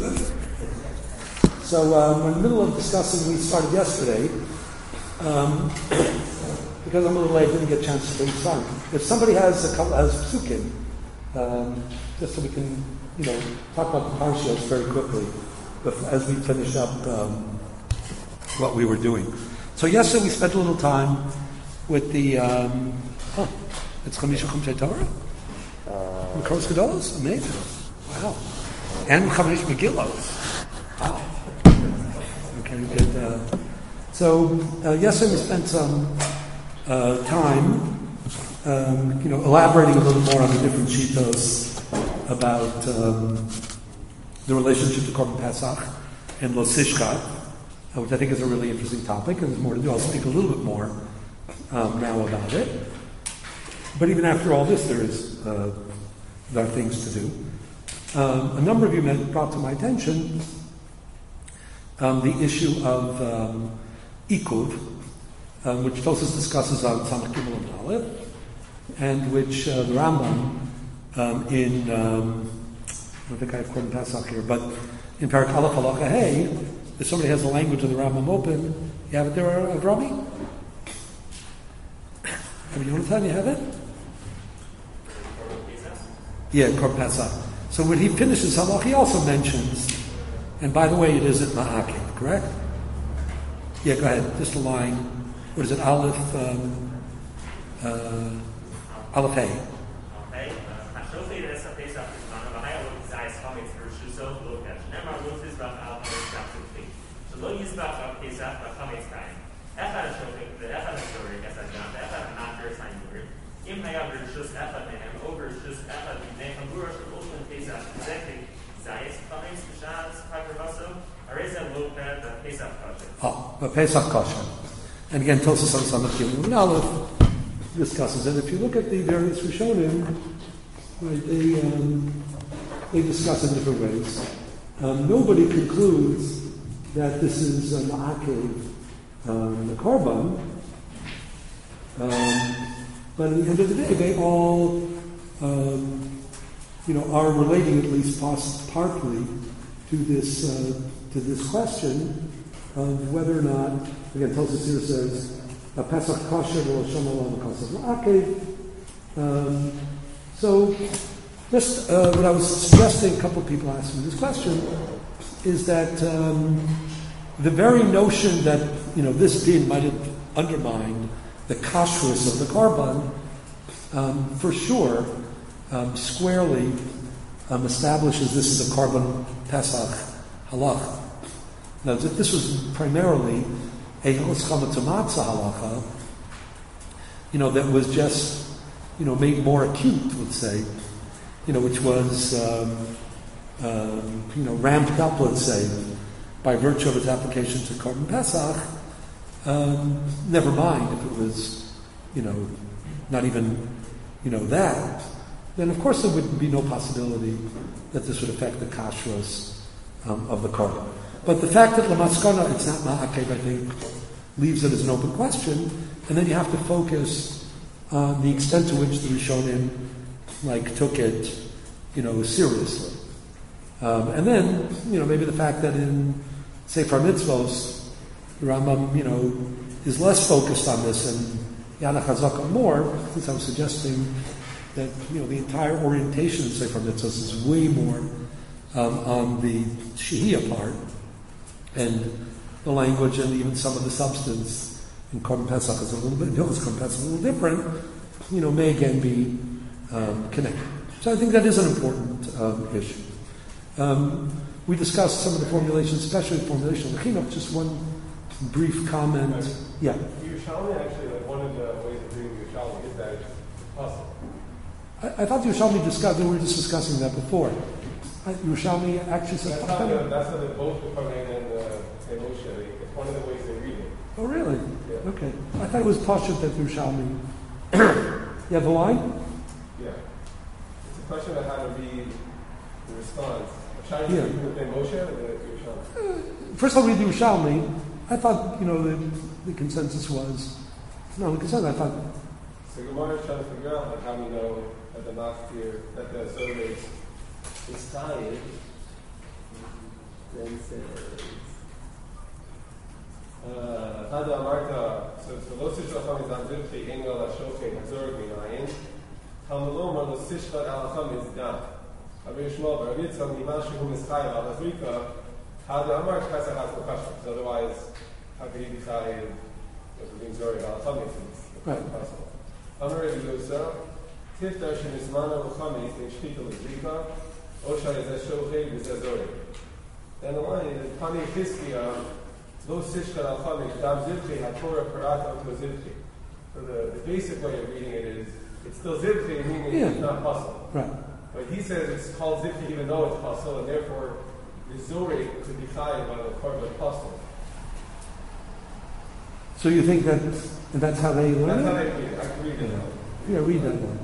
So we're in the middle of discussing, we started yesterday, because I'm a little late, didn't get a chance to read some. If somebody has psukim, just so we can, talk about the parshas very quickly, as we finish up what we were doing. So yesterday we spent a little time with the, it's Chamisha Chumshei Torah? Makros Gedolos? Amazing. Wow. And Chamish Megillos. Wow. Okay, good. So yesterday we spent some time, elaborating a little more on the different shitos about the relationship to Korban Pesach and Lo Sishkat, which I think is a really interesting topic, and there's more to do. I'll speak a little bit more now about it. But even after all this, there are things to do. A number of you brought to my attention the issue of Ikuv, which Tosfos discusses on Samach Gimel and Aleph, and which the Rambam I don't think I have Korban Pesach here, but in Parak Aleph Halacha Hey, if somebody has the language of the Rambam open, you have it there, Rami? Yonatan, you have it? Yeah, Korban Pesach. So when he finishes Halach, he also mentions, and by the way, it is at Ma'akev, correct? Yeah, go ahead. Just a line. What is it? Aleph Hey. Pesach Kosher. And again, Tosfos on Samach Gimel and Aleph discusses it. If you look at the various Rishonim, right, they discuss it in different ways. Nobody concludes that this is a Ma'akev, the Korban, but at the end of the day, they all, are relating at least partly to this question of whether or not, again, Tosfos here says, Pesach Kosher v'Lo Olam Pesach Ma'akev. So, just what I was suggesting, a couple of people asked me this question, is that the very notion that this din might have undermined the kashrus of the korban, for sure, squarely establishes this is a korban Pesach halacha. Now, if this was primarily a Hilchos Chametz Matzah halacha, that was just made more acute, let's say, which was ramped up, let's say, by virtue of its application to Korban Pesach. Never mind if it was, not even, that. Then of course there would be no possibility that this would affect the kashrus of the korban. But the fact that Lamaskana, it's not Ma'akev, I think, leaves it as an open question, and then you have to focus on the extent to which the Rishonim took it, seriously. And then, maybe the fact that in Sefer Mitzvos, the Rambam, is less focused on this and Yana Chazaka more, since I was suggesting that, the entire orientation of Sefer Mitzvos is way more on the Shehiyah part, and the language and even some of the substance in Korban Pesach is a little bit, Hilchos Korban Pesach is a little different, may again be connected. So I think that is an important issue. We discussed some of the formulations, especially the formulation of the chinuch. Just one brief comment. Yeah. Yerushalmi actually, one of the ways of reading Yerushalmi is that it's possible. I thought Yerushalmi discussed, we were just discussing that before. Yerushalmi actually says... That's how they both the Kohen and Moshe. It's one of the ways they read it. Oh, really? Yeah. Okay. I thought it was Pashut that Yerushalmi... You have the line? Yeah. It's a question of how to read the response. Trying to read within Moshe or the Yerushalmi? First I'll read the Yerushalmi. I thought, the consensus was... No, the consensus, I thought... So Gemara is trying to figure out how we know that the Machzir, that the survey is tied then says, Hada Amarta, so Lo Sishvat Al Chum is Dam Zivchi, Ein Gal HaShochet, Hazor Minayin, Talmulomar Lo Sishvat Al Chum is Dam. Rabbi Yishmael, Rabbi Yitzchak, Niman Shehu Mischai Al Hazrika, Hada Amarta Chesach Has L'Kashma, because otherwise, how could he be Chayiv, being Zori Al Chum is impossible. Amar Rabbi Yusa, Tiftar Shemismana L'Chamis, Ein Shchita L'Zrika, Osha Yezeh Shochet V'Zeh Zori. Then the line is, Pani Chizkiya, Lo Sishkat Al Chum, Dam Zivchi, HaTorah Parata to Zivchi. So the basic way of reading it is, it's still Zivchi, meaning it's not possible. Right. But he says it's called Zivchi even though it's possible, and therefore the Zori could be chayiv by the korban possible. So you think that's how they learn? That's how they read it. I can read it. Yeah, read that one.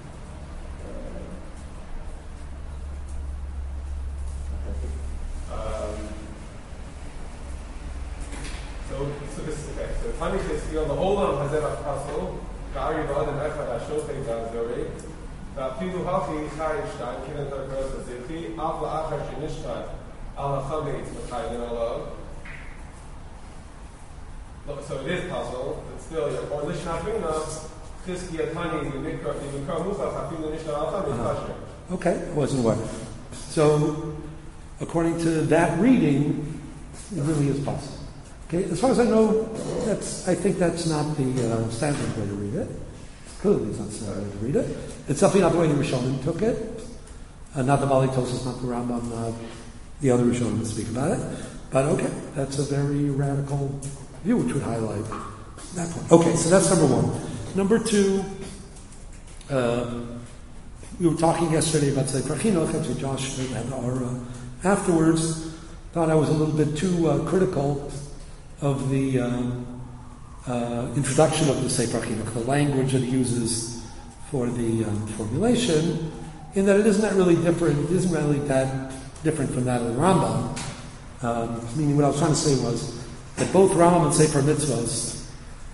So this is okay. So Tani says, the Olam Hazeh Apostle, Gari Ba'adam Echad HaShochet Zori, Va'afilu Hachi Chayiv Shtaim, Kinan Tarkaros HaZivchi, Af La'achar Shenishtat, Al HaChametz M'chayim Olav. So it is possible, but still, or Lishnafina, Chizkiya Tani, the Mikra Musaf, Hafilu Nishtat Al HaChametz. Okay, it wasn't what. So, according to that reading, it really is possible. Okay, as far as I know, I think that's not the standard way to read it. Clearly, it's not the standard way to read it. It's definitely not the way the Rishonim took it. Not the Bali Tosas, not the Rambam, not the other Rishonim that speak about it. But okay, that's a very radical view, which would highlight that point. Okay, so that's number one. Number two, we were talking yesterday about Sefer Chinuch, actually Josh had our afterwards, thought I was a little bit too critical of the introduction of the Sefer Chinuch, the language that he uses for the formulation, in that it isn't that really different, it isn't really that different from that of the Rambam. Meaning what I was trying to say was that both Rambam and Sefer Mitzvahs,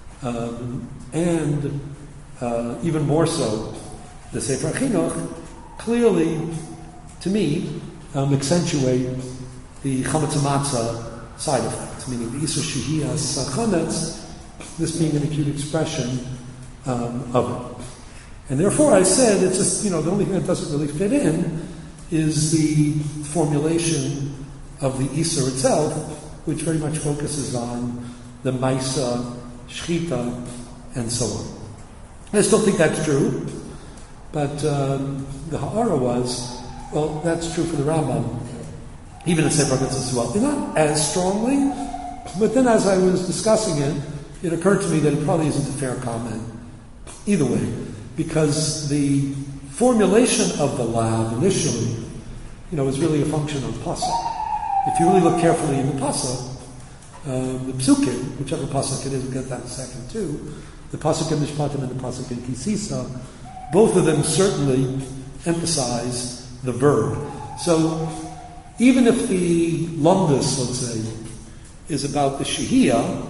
and even more so, the Sefer Chinuch, clearly, to me, accentuate the Chametz HaMatzah side effects, meaning the Isur Shehiyas Chametz, this being an acute expression of it. And therefore I said, it's just, the only thing that doesn't really fit in is the formulation of the Isur itself, which very much focuses on the Maisa, Shchita, and so on. I still think that's true, but the Ha'ara was, well, that's true for the Rambam, even in Sefer Mitzvahs as well. Not as strongly, but then as I was discussing it, it occurred to me that it probably isn't a fair comment either way, because the formulation of the lav initially, is really a function of pasuk. If you really look carefully in the pasuk, the psukim, whichever pasuk it is, we'll get that in a second too, the pasuk in Mishpatim and the pasuk in Kisisa, both of them certainly emphasize the verb. So even if the lumdus, let's say, is about the shehiyah,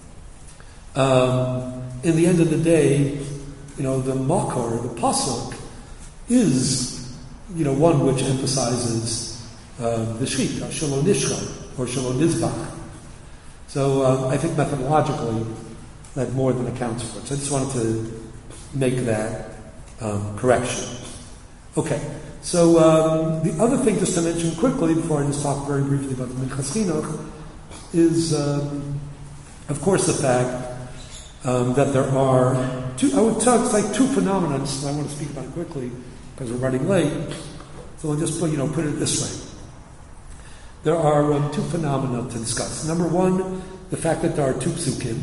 in the end of the day, the makar, the pasuk, is, one which emphasizes the shechita, shelo nishcha, or shelo nizbach. So I think methodologically that more than accounts for it. So I just wanted to make that correction. Okay, so the other thing just to mention quickly, before I just talk very briefly about the Minchas Chinuch, is of course the fact that there are two phenomena. I want to speak about it quickly because we're running late. So I'll just put it this way. There are two phenomena to discuss. Number one, the fact that there are two psukim.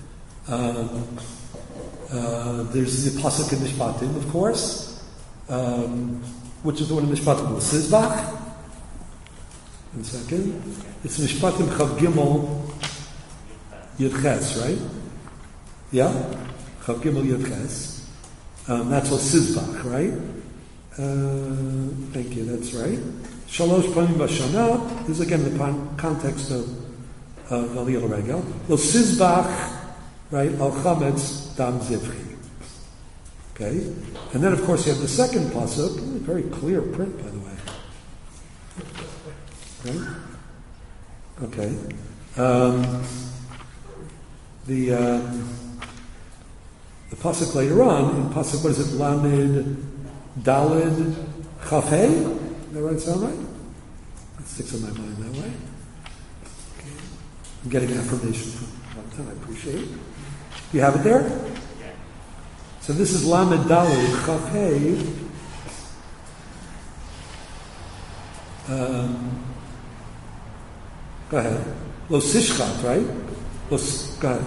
There's the pasuk in Mishpatim, of course, which is the one in Mishpatim with Sizbach. 1 second. It's Mishpatim Chav Gimel Yud Ches, right? Yeah? Chav Gimel Yud Ches. That's what Sizbach, right? Thank you, that's right. Shalosh Panim Bashana. This is again the context of Aliyah L'Regel. Lo Sizbach, right? Al Chametz Dam Zivchi. Okay? And then of course you have the second pasuk, very clear print by the way. Right? Okay. The pasuk later on, in pasuk, what is it? Lamed Dalid Chafei? Is that right? Sound right? That sticks in my mind that way. Okay. I'm getting affirmation from Jonathan. I appreciate it. You have it there? Yeah. So this is Lamed Dalid Chafei. Go ahead. Lo Sishchat, right? Go ahead.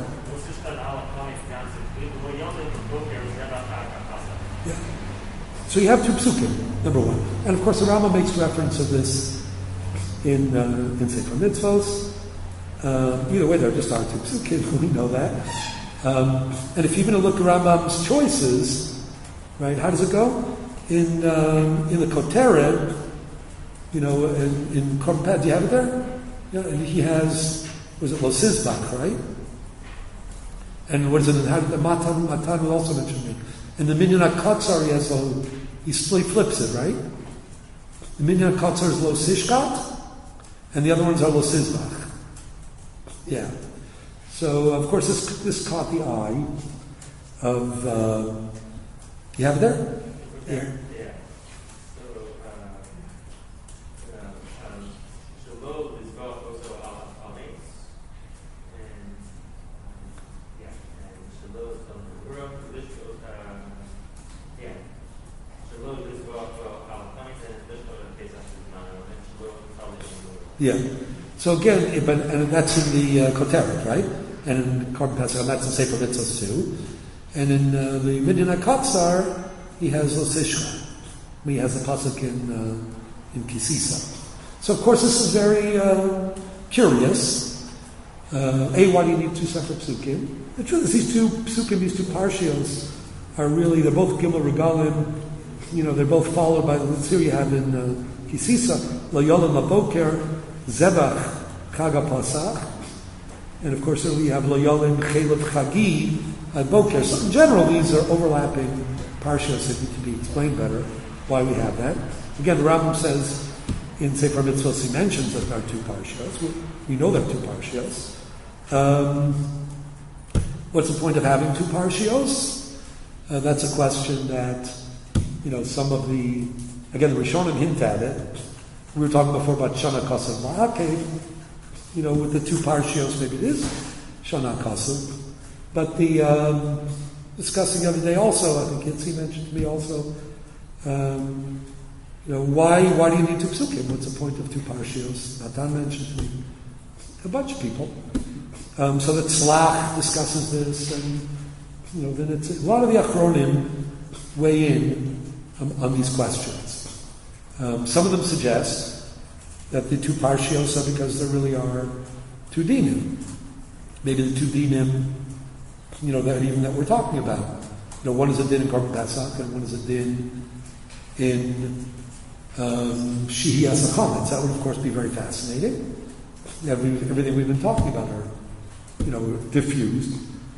Yeah. So you have two psukim, number one. And of course the Rama makes reference to this in Sefer Mitzvos. Either way, there just are two psukim, we know that. And if you're going to look at Rambam's choices, right, how does it go? In the Koteret, in Korban Pesach, do you have it there? Yeah, he has, was it Lo Sizbach, right? And what is it? How the Matan will also mention me. And the Minyan HaKatzar, he flips it, right? The Minyan HaKatzar is Lo Sishkat, and the other ones are Lo Sizbach. Yeah. So, of course, this caught the eye of, you have it there? Yeah. Yeah. So again, and that's in the Koteret, right? And in Korban Pesach, and that's in Sefer Mitzvos too. And in the Minyan HaKatzar, he has Lo Sishcha. He has the pasuk in Kisisa. So of course this is very curious. Why do you need two separate psukim? The truth is these two psukim, these two parshios, are really, they're both Gimel Regalim. They're both followed by the Litzir you have in Kisisa, Lo Yolim LaBoker, Zebach Chag HaPasach, and of course we have Lo Yolim Chelev Chagi Boker. So in general, these are overlapping parshas that need to be explained better why we have that. Again, the Rambam says in Sefer Mitzvos, he mentions that there are two parshas. We know there are two parshas. What's the point of having two parshios? That's a question that some of the Rishonim hint at it. We were talking before about Shana Kasav Ma'akev. With the two parshios, maybe it is Shana Kasav. But the discussing the other day also, I think Yitzi mentioned to me also, why do you need two psukim? What's the point of two parshios? Natan mentioned to me a bunch of people. So that Slach discusses this, and then it's a lot of the Achronim weigh in on these questions. Some of them suggest that the two parshios are because there really are two dinim. Maybe the two dinim, that we're talking about. One is a din in Korban Pesach, and one is a din in Shihiyas HaChametz. That would, of course, be very fascinating. Everything we've been talking about are, diffused.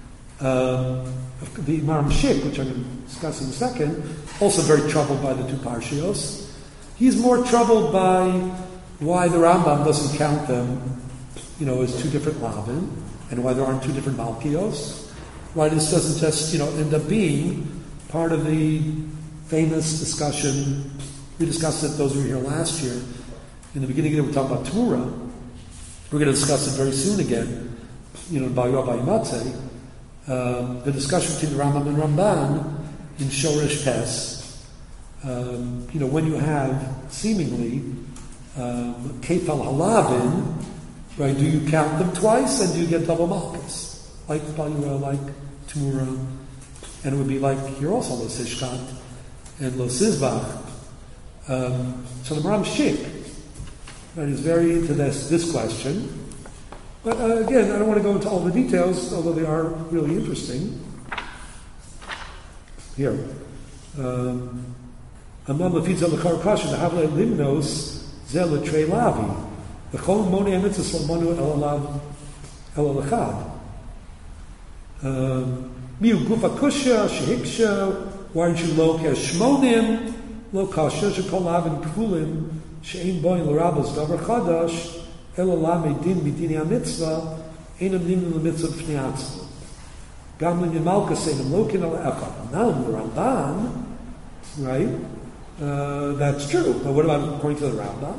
The Maram Shik, which I'm going to discuss in a second, also very troubled by the two parshios. He's more troubled by why the Rambam doesn't count them, as two different Lavin, and why there aren't two different Malkios. Why this doesn't just, end up being part of the famous discussion. We discussed it, those who were here last year. In the beginning, we were talking about Torah. We're going to discuss it very soon again, in Bal Yobai Matzeh. The discussion between the Rambam and Ramban in Shoresh Tes. When you have seemingly Kefal Halavin, right? Do you count them twice, and do you get double Malchus? Like Balura, like Tamura, and it would be like here also Lo Sishkat and Lo Sizbach. So the Maram Shik, right, is very into this question. But again, I don't want to go into all the details, although they are really interesting. Here. Amam Lefitza L'char Kasha, the Havle Limnos, Zel L'Trei Lavi. The Chol Moni Amitzah Salmonu El Alachad. Miu Gufa Kusha, Shehiksha, Warju Lo Shmonim, Lo Kasha, Shekol Lavin Kulim, Shein Boin L'Rabas Davar Chadash, אלא למד דין מדיני המצווה, אינם נמנים למצווה בפני עצמו. גם לעניין מלכוס אינם לא כן אלא אחד. Now, the Ramban, right, that's true. But what about according to the Rambam?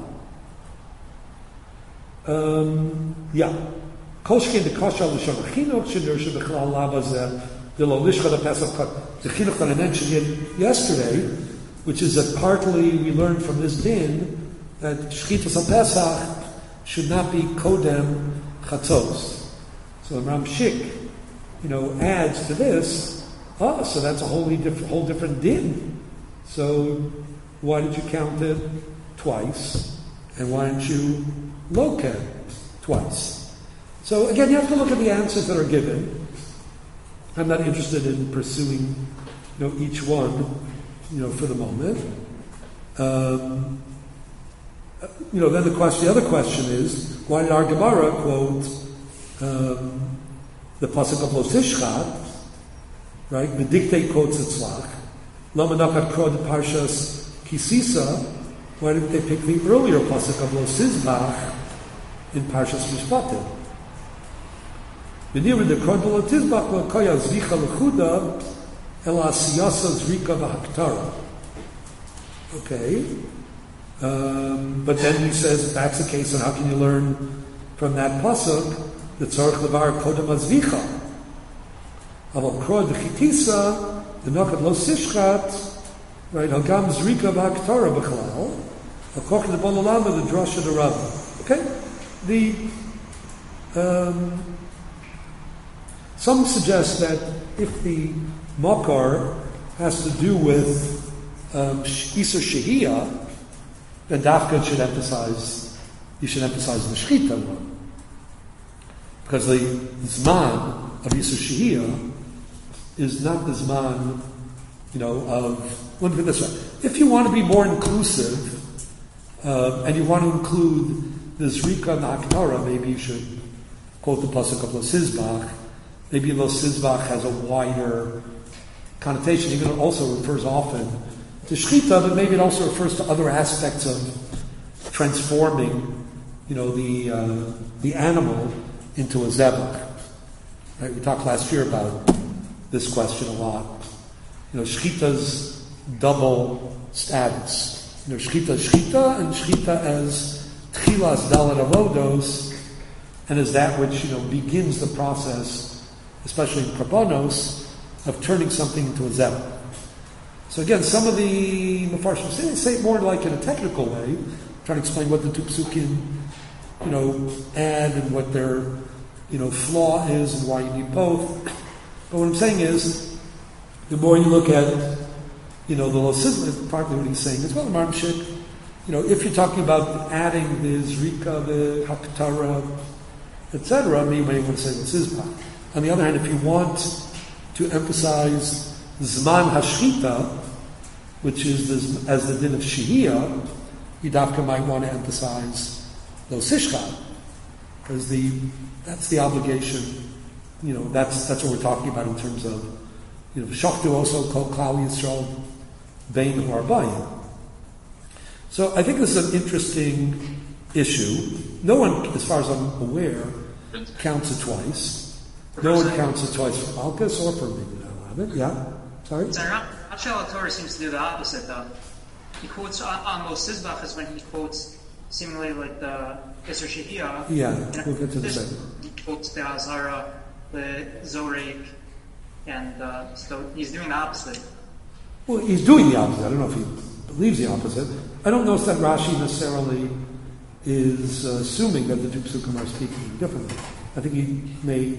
Yeah. כל שכן דקשה לשון החינוך שנרשה בכלל למה זה דלא לשכה לפסח. The chinuch that I mentioned yesterday, which is that partly we learned from this din that Shchitas HaPesach should not be Kodem Chatzos. So the Ramshik, adds to this, so that's a whole different din. So why did you count it twice? And why didn't you locate twice? So again, you have to look at the answers that are given. I'm not interested in pursuing, each one, for the moment. Then the other question is, why did our Gemara quote the pasuk of Lo Tishchat, right? The dictate quotes Tzlach. Lama Nakat Krod Parshas Kisisa. Why didn't they pick the earlier pasuk of Lo Sizbach in Parshas Mishpatim? V'nira de Krod Lo Tizbach Lo Koya Zvicha Lechuda El Asiyasa Zrika V'Haktara. Okay. But then he says, if that's the case, then how can you learn from that pasuk the tzarich levar kodem azvicha? Aval krod v'chitisa the nokad lo sishchat, right? Hagam zrika v'aktara b'chalal hakoch the bolalama the drasha the rabba. Okay, some suggest that if the makar has to do with Isur Shehiyah, then Dafka should emphasize the Shechita one. Because the Zman of Isur Shehiyah is not the Zman, of, let me put it this way. If you want to be more inclusive, and you want to include the Zrika and the Haktara, maybe you should quote the pasuk of Lo Sizbach. Maybe Lo Sizbach has a wider connotation, even though it also refers often to Shechita, but maybe it also refers to other aspects of transforming, the animal into a zebach. Right? We talked last year about this question a lot. Shechita's double status. Shechita is Shechita, and Shechita as Tchilas Dalet Avodos, and as that which, begins the process, especially in Karbonos, of turning something into a zebach. So again, some of the Mefarshim say it more like in a technical way, trying to explain what the two psukim, add and what their, flaw is and why you need both. But what I'm saying is, the more you look at, the Lo Sizbach, partly what he's saying is, well, Marmshik, if you're talking about adding the Zrika, the Haktara, etc., maybe you might want to say Lo Sizbach. On the other hand, if you want to emphasize Zman Hashchita, which is as the din of Shehiyah, you dafka might want to emphasize Lo Sishchat, because that's the obligation. That's what we're talking about in terms of Shachtu also called Klal Yisrael Bein Harbayim. So I think this is an interesting issue. No one, as far as I'm aware, counts it twice. No one counts it twice for Malkus or for Migdal. Yeah. Sorry? Rashi Torah seems to do the opposite, though. He quotes on Lo Sizbach is when he quotes seemingly like the Isur Shehiyah. Yeah, we'll get to the second. He quotes the Azara, the Zorek, and so he's doing the opposite. Well, he's doing the opposite. I don't know if he believes the opposite. I don't know if that Rashi necessarily is assuming that the two psukim are speaking differently. I think he may,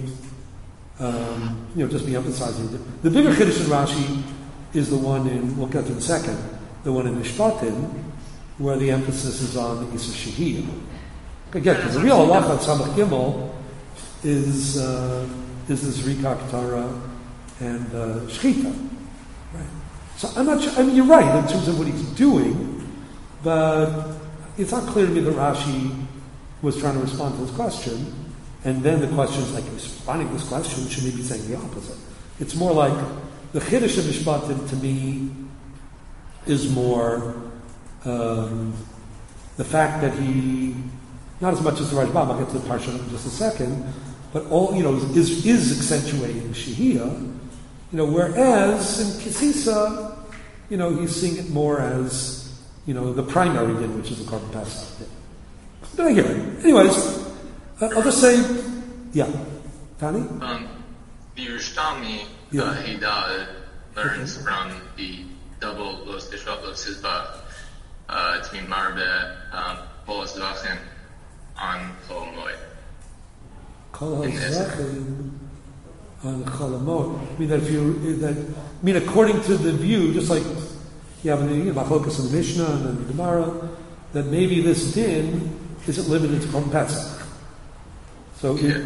just be emphasizing it. The bigger Chiddush in Rashi is the one we'll get to in a second, the one in Mishpatim, where the emphasis is on the Isur Shehiyah. Again, because the real halacha of Samach Gimel is this Zrika Haktara and Shechita. Right. So I'm not sure, you're right in terms of what he's doing, but it's not clear to me that Rashi was trying to respond to this question, and then the question is like, responding to this question, should he be saying the opposite? It's more like, the Chiddush of Mishpatim to me is more the fact that he not as much as the Rashbam, I'll get to the Parsha in just a second, but all, is accentuating Shehiyah, whereas in Kisisa, he's seeing it more as, the primary din, which is the Korban Pesach din. But I hear it. Anyways, I'll just say, yeah. Tani? The Yerushalmi, Hidal, learns from the double Los Tishvat, Los Sizbach, to be Marbe, Bolas Zvachim, on Chol Moed. Kol HaZvachim on Chol Moed. I mean, according to the view, just like you have in the Machlokas in the Mishnah and then the Gemara, that maybe this din isn't limited to Korban Pesach. Okay.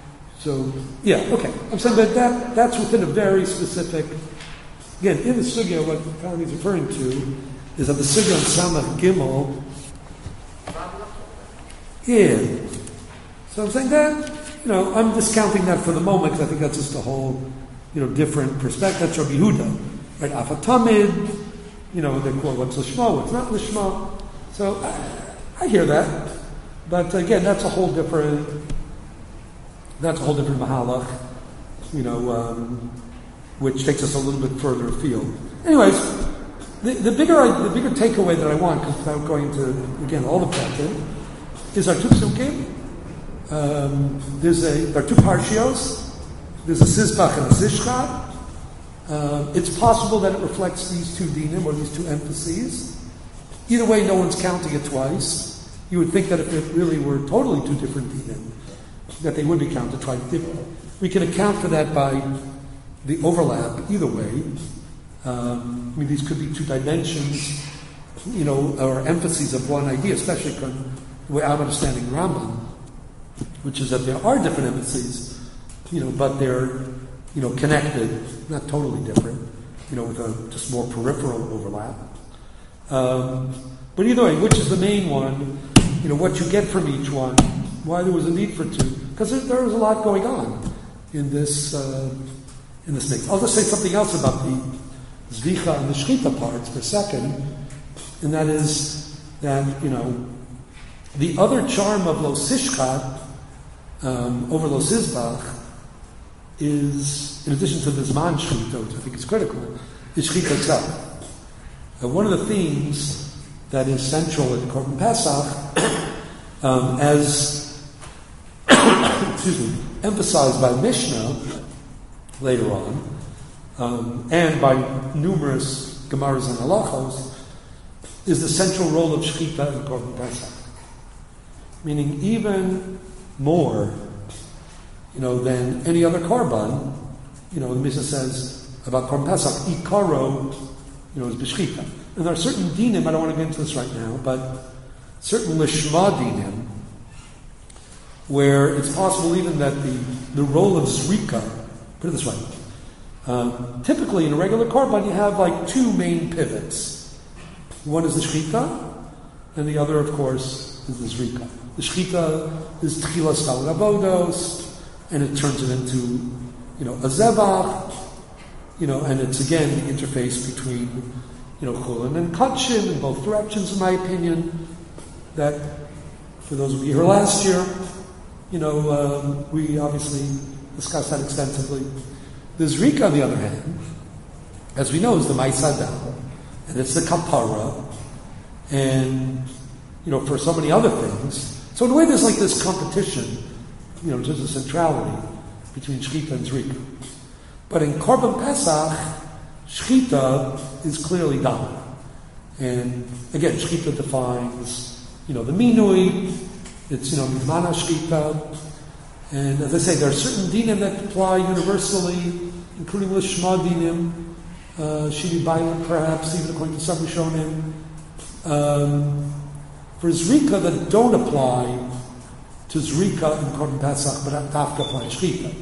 I'm saying that that's within a very specific. Again, in the sugya, what Tani is referring to is that the sugya on Samach Gimel. Yeah. So I'm saying that, I'm discounting that for the moment because I think that's just a whole, different perspective. That's Rabbi Yehuda, right? Afatamid, they call what's lishma, what's not lishma. So I hear that, but again, that's a whole different mahalach, which takes us a little bit further afield. Anyways, the bigger takeaway that I want, because without going to again all the pattern, is our two psukim. There are two parshios. There's a Sizbach and a Zishchat. It's possible that it reflects these two dinim or these two emphases. Either way, no one's counting it twice. You would think that if it really were totally two different dinim, that they would be counted twice. We can account for that by the overlap either way. These could be two dimensions, or emphases of one idea, especially the way I'm understanding Rambam, which is that there are different emphases, but they're, connected, not totally different, with a just more peripheral overlap. But either way, which is the main one, what you get from each one, why there was a need for two, because there was a lot going on in this mix. I'll just say something else about the Zvicha and the Shechita parts for a second, and that is that, the other charm of Lo Sishchat over Lo Sizbach is, in addition to the Zman Shechita, which I think is critical, is Shechita itself. One of the themes that is central in Korban Pesach, as emphasized by Mishnah later on, and by numerous Gemaras and Halachos, is the central role of Shechita in Korban Pesach. Meaning even more, than any other Korban, the Mishnah says about Korban Pesach, Ikaro, is B'Shechita. And there are certain dinim, I don't want to get into this right now, but certain Lishma dinim, where it's possible even that the role of Zrika, put it this way, typically in a regular Korban you have like two main pivots. One is the Shechita, and the other, of course, is the Zrika. The Shechita is Tchilas Tal Avodos, and it turns it into, a Zebach, and it's again the interface between, Chulin and Kachin in both directions, in my opinion. That, for those of you here last year, we obviously discussed that extensively. The Zrika, on the other hand, as we know, is the Maisadal, and it's the Kapara, and, for so many other things. So in a way, there's like this competition, in terms of centrality between Shechita and Zrika. But in Korban Pesach, Shechita is clearly dominant. And again, Shechita defines, the Minui, it's, Mizmana Shechita. And as I say, there are certain dinim that apply universally, including Lishma dinim, Shiri Bailim perhaps, even according to some Rishonim. For Zrika that don't apply to Zrika in Korban Pesach, but Dafka apply to Shechita.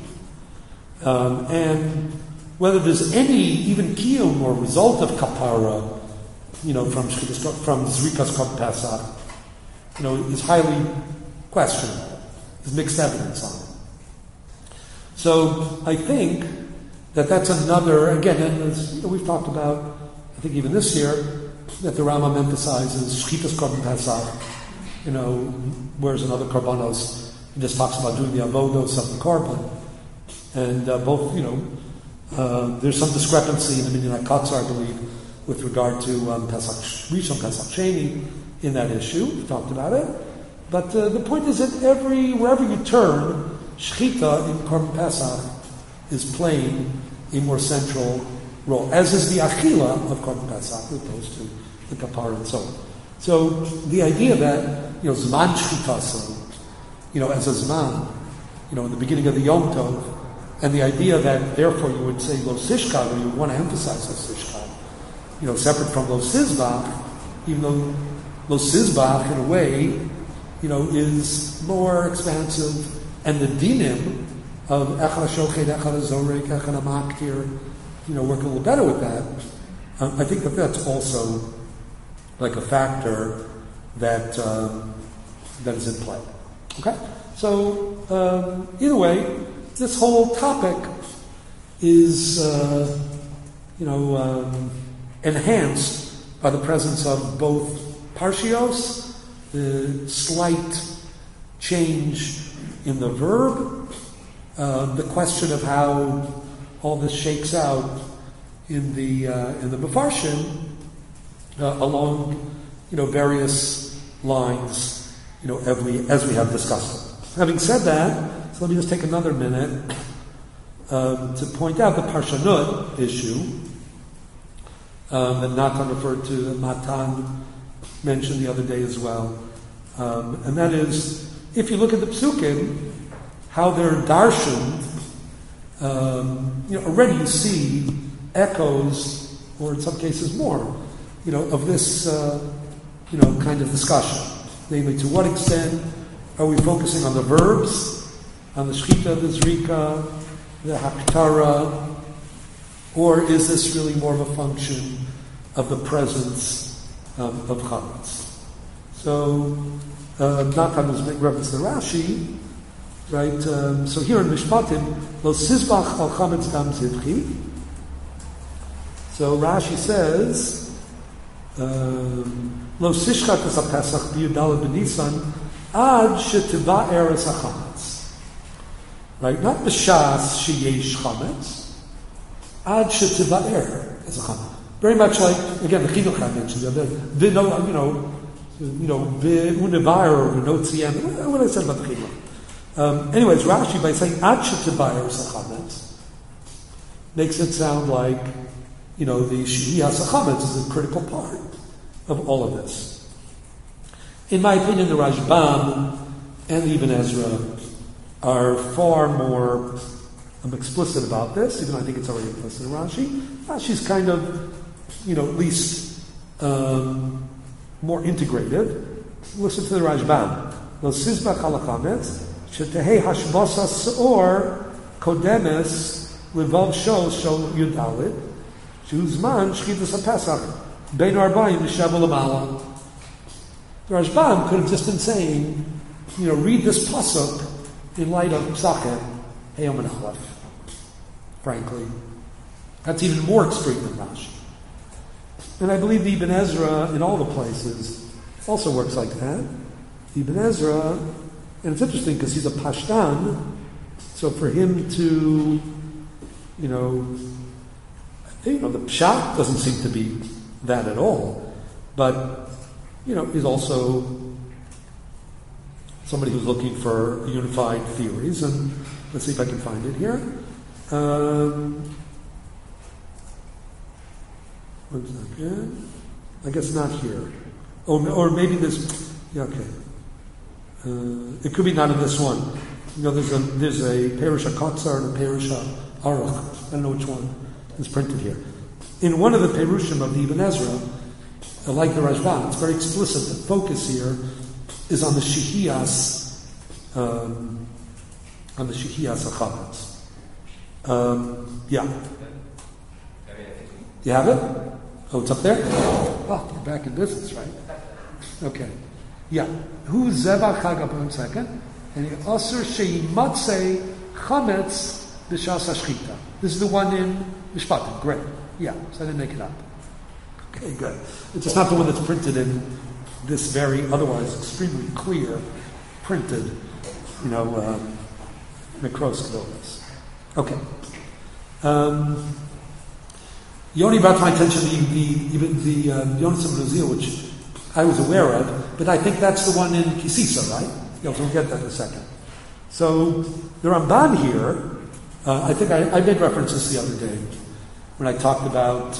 And whether there's any, even kiyum or result of kapara, from Zrika's Korban Pesach, is highly questionable. There's mixed evidence on it. So I think that that's another, again, and as we've talked about, I think even this year, that the Rambam emphasizes Shechita's Korban Pesach whereas in other karbanos, it just talks about doing the avodos of the korban. And both, there's some discrepancy in the Minyan HaKatzar, I believe, with regard to Pesach Rishon, Pesach Sheni, in that issue. We talked about it. But the point is that wherever you turn, Shechita in Korban Pesach is playing a more central role, as is the Achila of Korban Pesach, as opposed to the Kapara and so on. So the idea that, Zman Shechita, as a Zman, in the beginning of the Yom Tov, and the idea that therefore you would say Lo Sishkan, or you would want to emphasize Lo Sishkan, separate from Lo Sizbach, even though Lo Sizbach, in a way, is more expansive, and the dinim of Echad HaShochet, Echad HaZorek, Echad HaMaktir, work a little better with that. I think that's also like a factor that is in play. Okay? So, either way, this whole topic is, enhanced by the presence of both parshios, the slight change in the verb, the question of how all this shakes out in the Mefarshim along various lines, as we have discussed. Having said that, so let me just take another minute to point out the Parshanut issue that Natan referred to, that Matan mentioned the other day as well, and that is, if you look at the Psukim, how they're darshaned, already you see echoes, or in some cases more, of this, kind of discussion. Namely, to what extent are we focusing on the verbs, on the shechita, the zrika, the haktara, or is this really more of a function of the presence of chametz? So, Natan was making reference to Rashi, right? So here in Mishpatim, Lo Sizbach al Chametz Dam Zivchi. So Rashi says, Lo Sishkat es HaPesach b'Yudalad b'Nisan ad shetiva'er es HaChametz. Right? Not b'Shas sheyesh Chametz, ad shetiva'er es HaChametz. Very much like, again, the Chinuch I mentioned the other day. V'unevar or v'notziyem. What I said about the Chinuch. Anyways, Rashi, by saying ad shetiva'er es HaChametz, makes it sound like, the Shehiyas HaChametz is a critical part of all of this. In my opinion, the Rashbam and the Ibn Ezra are far more explicit about this, even though I think it's already implicit in Rashi. Rashi's kind of, at least more integrated. Listen to the Rashbam. Lo Sizbach al HaChametz, shetehei hashbasa se'or kodemes levav shol yudalit, Shuzman Shchitas HaPesach Bein Arba'im Mishav L'Mala. The Rashbam could have just been saying, read this pasuk in light of Pesachim Hayom and Aleph. Frankly, that's even more extreme than Rashi. And I believe the Ibn Ezra in all the places also works like that. The Ibn Ezra, and it's interesting because he's a Pashtan, so for him to, the pshat doesn't seem to be that at all, but is also somebody who's looking for unified theories. And let's see if I can find it here. One second. I guess not here. Or maybe this. Yeah, okay. It could be not in this one. There's a Perush HaKatzar and a Perush HaAruch. I don't know which one is printed here. In one of the Perushim of the Ibn Ezra, like the Rashbam, it's very explicit. The focus here is on the Shehiyas, HaChametz. Yeah. You have it? Oh, it's up there? Oh, you're back in business, right? Okay. Yeah. Who's Zevach Chagab? 1 second. And Asur Sheyimatzei Chametz B'Shas HaShchita. This is the one in Mishpatim. Great. Yeah, so I didn't make it up. Okay, good. It's just not the one that's printed in this very otherwise extremely clear, printed, Mikros Kedolos. Okay. Yoni brought to my attention the Yonis Brazil, which I was aware of, but I think that's the one in Kisisa, right? So we'll get that in a second. So the Ramban here, I think I made references the other day when I talked about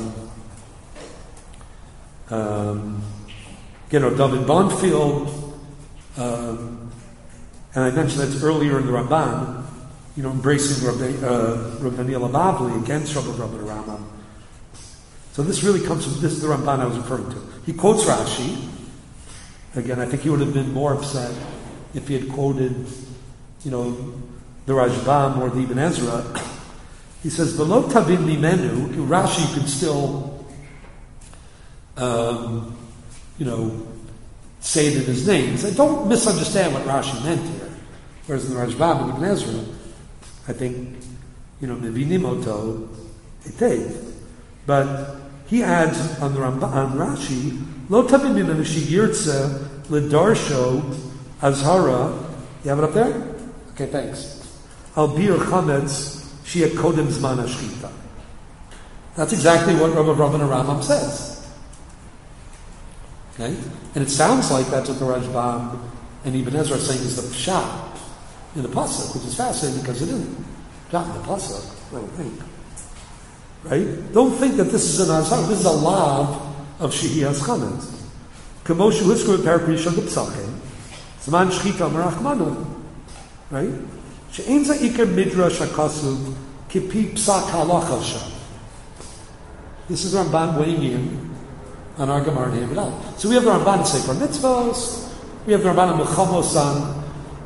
David Bonfield, and I mentioned that earlier in the Ramban, embracing Rav Daniel Abavli against Rabbi Rambam. So this really comes from this is the Ramban I was referring to. He quotes Rashi. Again, I think he would have been more upset if he had quoted, the Rajbam or the Ibn Ezra. He says, "V'lo tavin mimenu." Rashi could still, say it in his name. He said, don't misunderstand what Rashi meant here. Whereas in the Rajbam and Ibn Ezra, I think, mevinim oto etev. But he adds on Rashi, "Lo tavin mimenu sheyirtze ledarsho azhara." You have it up there? Okay, thanks. Al bir chametz shia kodem zman hashchita. That's exactly what Rav Rambam says. Okay? And it sounds like that's what the Rajbam and Ibn Ezra are saying is the pshat in the pasuk, which is fascinating because it isn't pshat in the pasuk, I don't think. Right? Don't think that this is an azhar. This is a lav of shehiyas chametz. K'moshu hiskru perikrisha g'psachim zman shchita merachmanu. Right? She'en za'ikar midrash hakasuv kipi psak halacha sham. This is Ramban weighing in on our Gemara and Hamid Aleph. So we have the Ramban in Sefer Mitzvos, we have the Ramban in Mechamos on,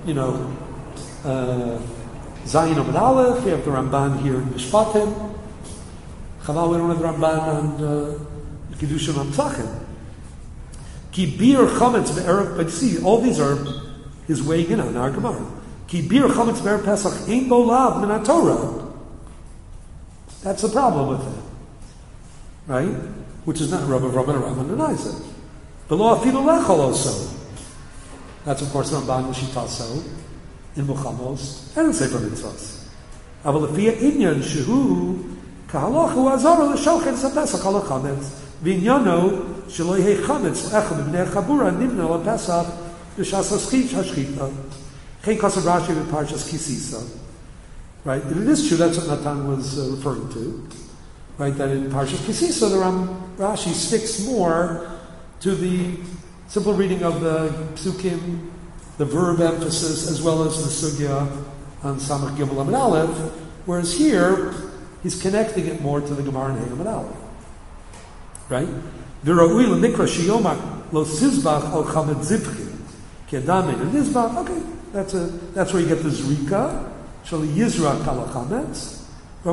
Zayin Hamid Aleph, we have the Ramban here in Mishpatim. Chaval, we don't have the Ramban on Kedushin on Tzachim. Ki bir chametz be'erev, but see, all these are his weighing in on our Gemara. Ki bir chametz be'erev Pesach ein bo lav min HaTorah. That's the problem with it. Right? Which is not Rabbi Rambam denies it. Below afilu lechol also. That's of course Ramban Shitaso in Muchamos and in Sefer Mitzvos. Aval lefia inyan shehu kahalachu azara l'shalchet sapesach ala chametz v'inyono shelo yehei chametz echad b'nei chabura nimna la pesach b'shas hashchita chen kasav Rashi v'parshas Kisisa. Right? And it is true that's what Natan was referring to. Right, that in Parshas Kisisa, the Rashi sticks more to the simple reading of the psukim, the verb emphasis, as well as the sugya on Samach Gimel Amid Aleph, whereas here, he's connecting it more to the Gemara and Amid Aleph. Right? V'ra'ui l'mikra sheyomar lo sizbach al chamet zibchi kedamin and nizbach. Okay, that's where you get the zrika, shali yizrak al chametz. And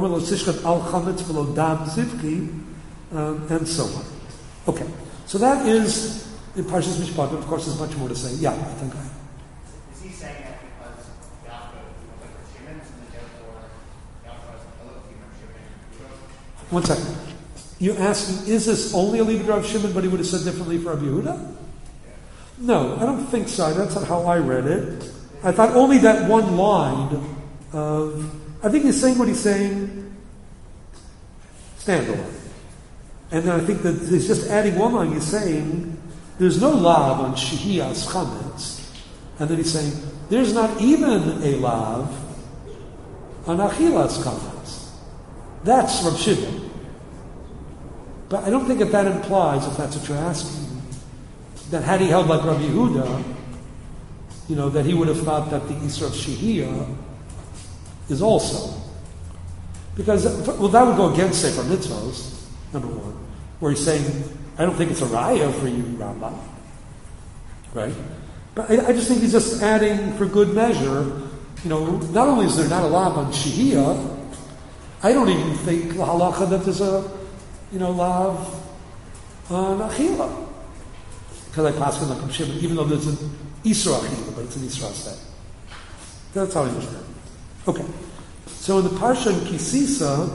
so on. Okay, so that is in Parshas Mishpat. Of course, there's much more to say. Yeah, I think. Is he saying that because Yaakov was like Shimon, and therefore Yaakov has a Shimon? One second. You're asking, is this only a Libra of Shimon, but he would have said differently for Rabbi Yehuda? Yeah. No, I don't think so. That's not how I read it. I thought only that one line of. I think he's saying what he's saying standalone. And then I think that he's just adding one line. He's saying there's no lav on shehiyas chametz. And then he's saying there's not even a lav on achilas chametz. That's Rav Shimon. But I don't think that implies, if that's what you're asking, that had he held like Rabbi Yehuda, that he would have thought that the Isra of Shehiyah is also. Because, that would go against Sefer Mitzvos, number one, where he's saying, I don't think it's a raya for you, Rambam. Right? But I just think he's just adding for good measure, not only is there not a lav on Shehiyah, I don't even think the halacha that there's a, lav on Achila. Because I pass on like Shimon, even though there's an Isra Achila, but it's an Isra Step. That's how I understand it. Okay, so in the Parsha in Kisisa,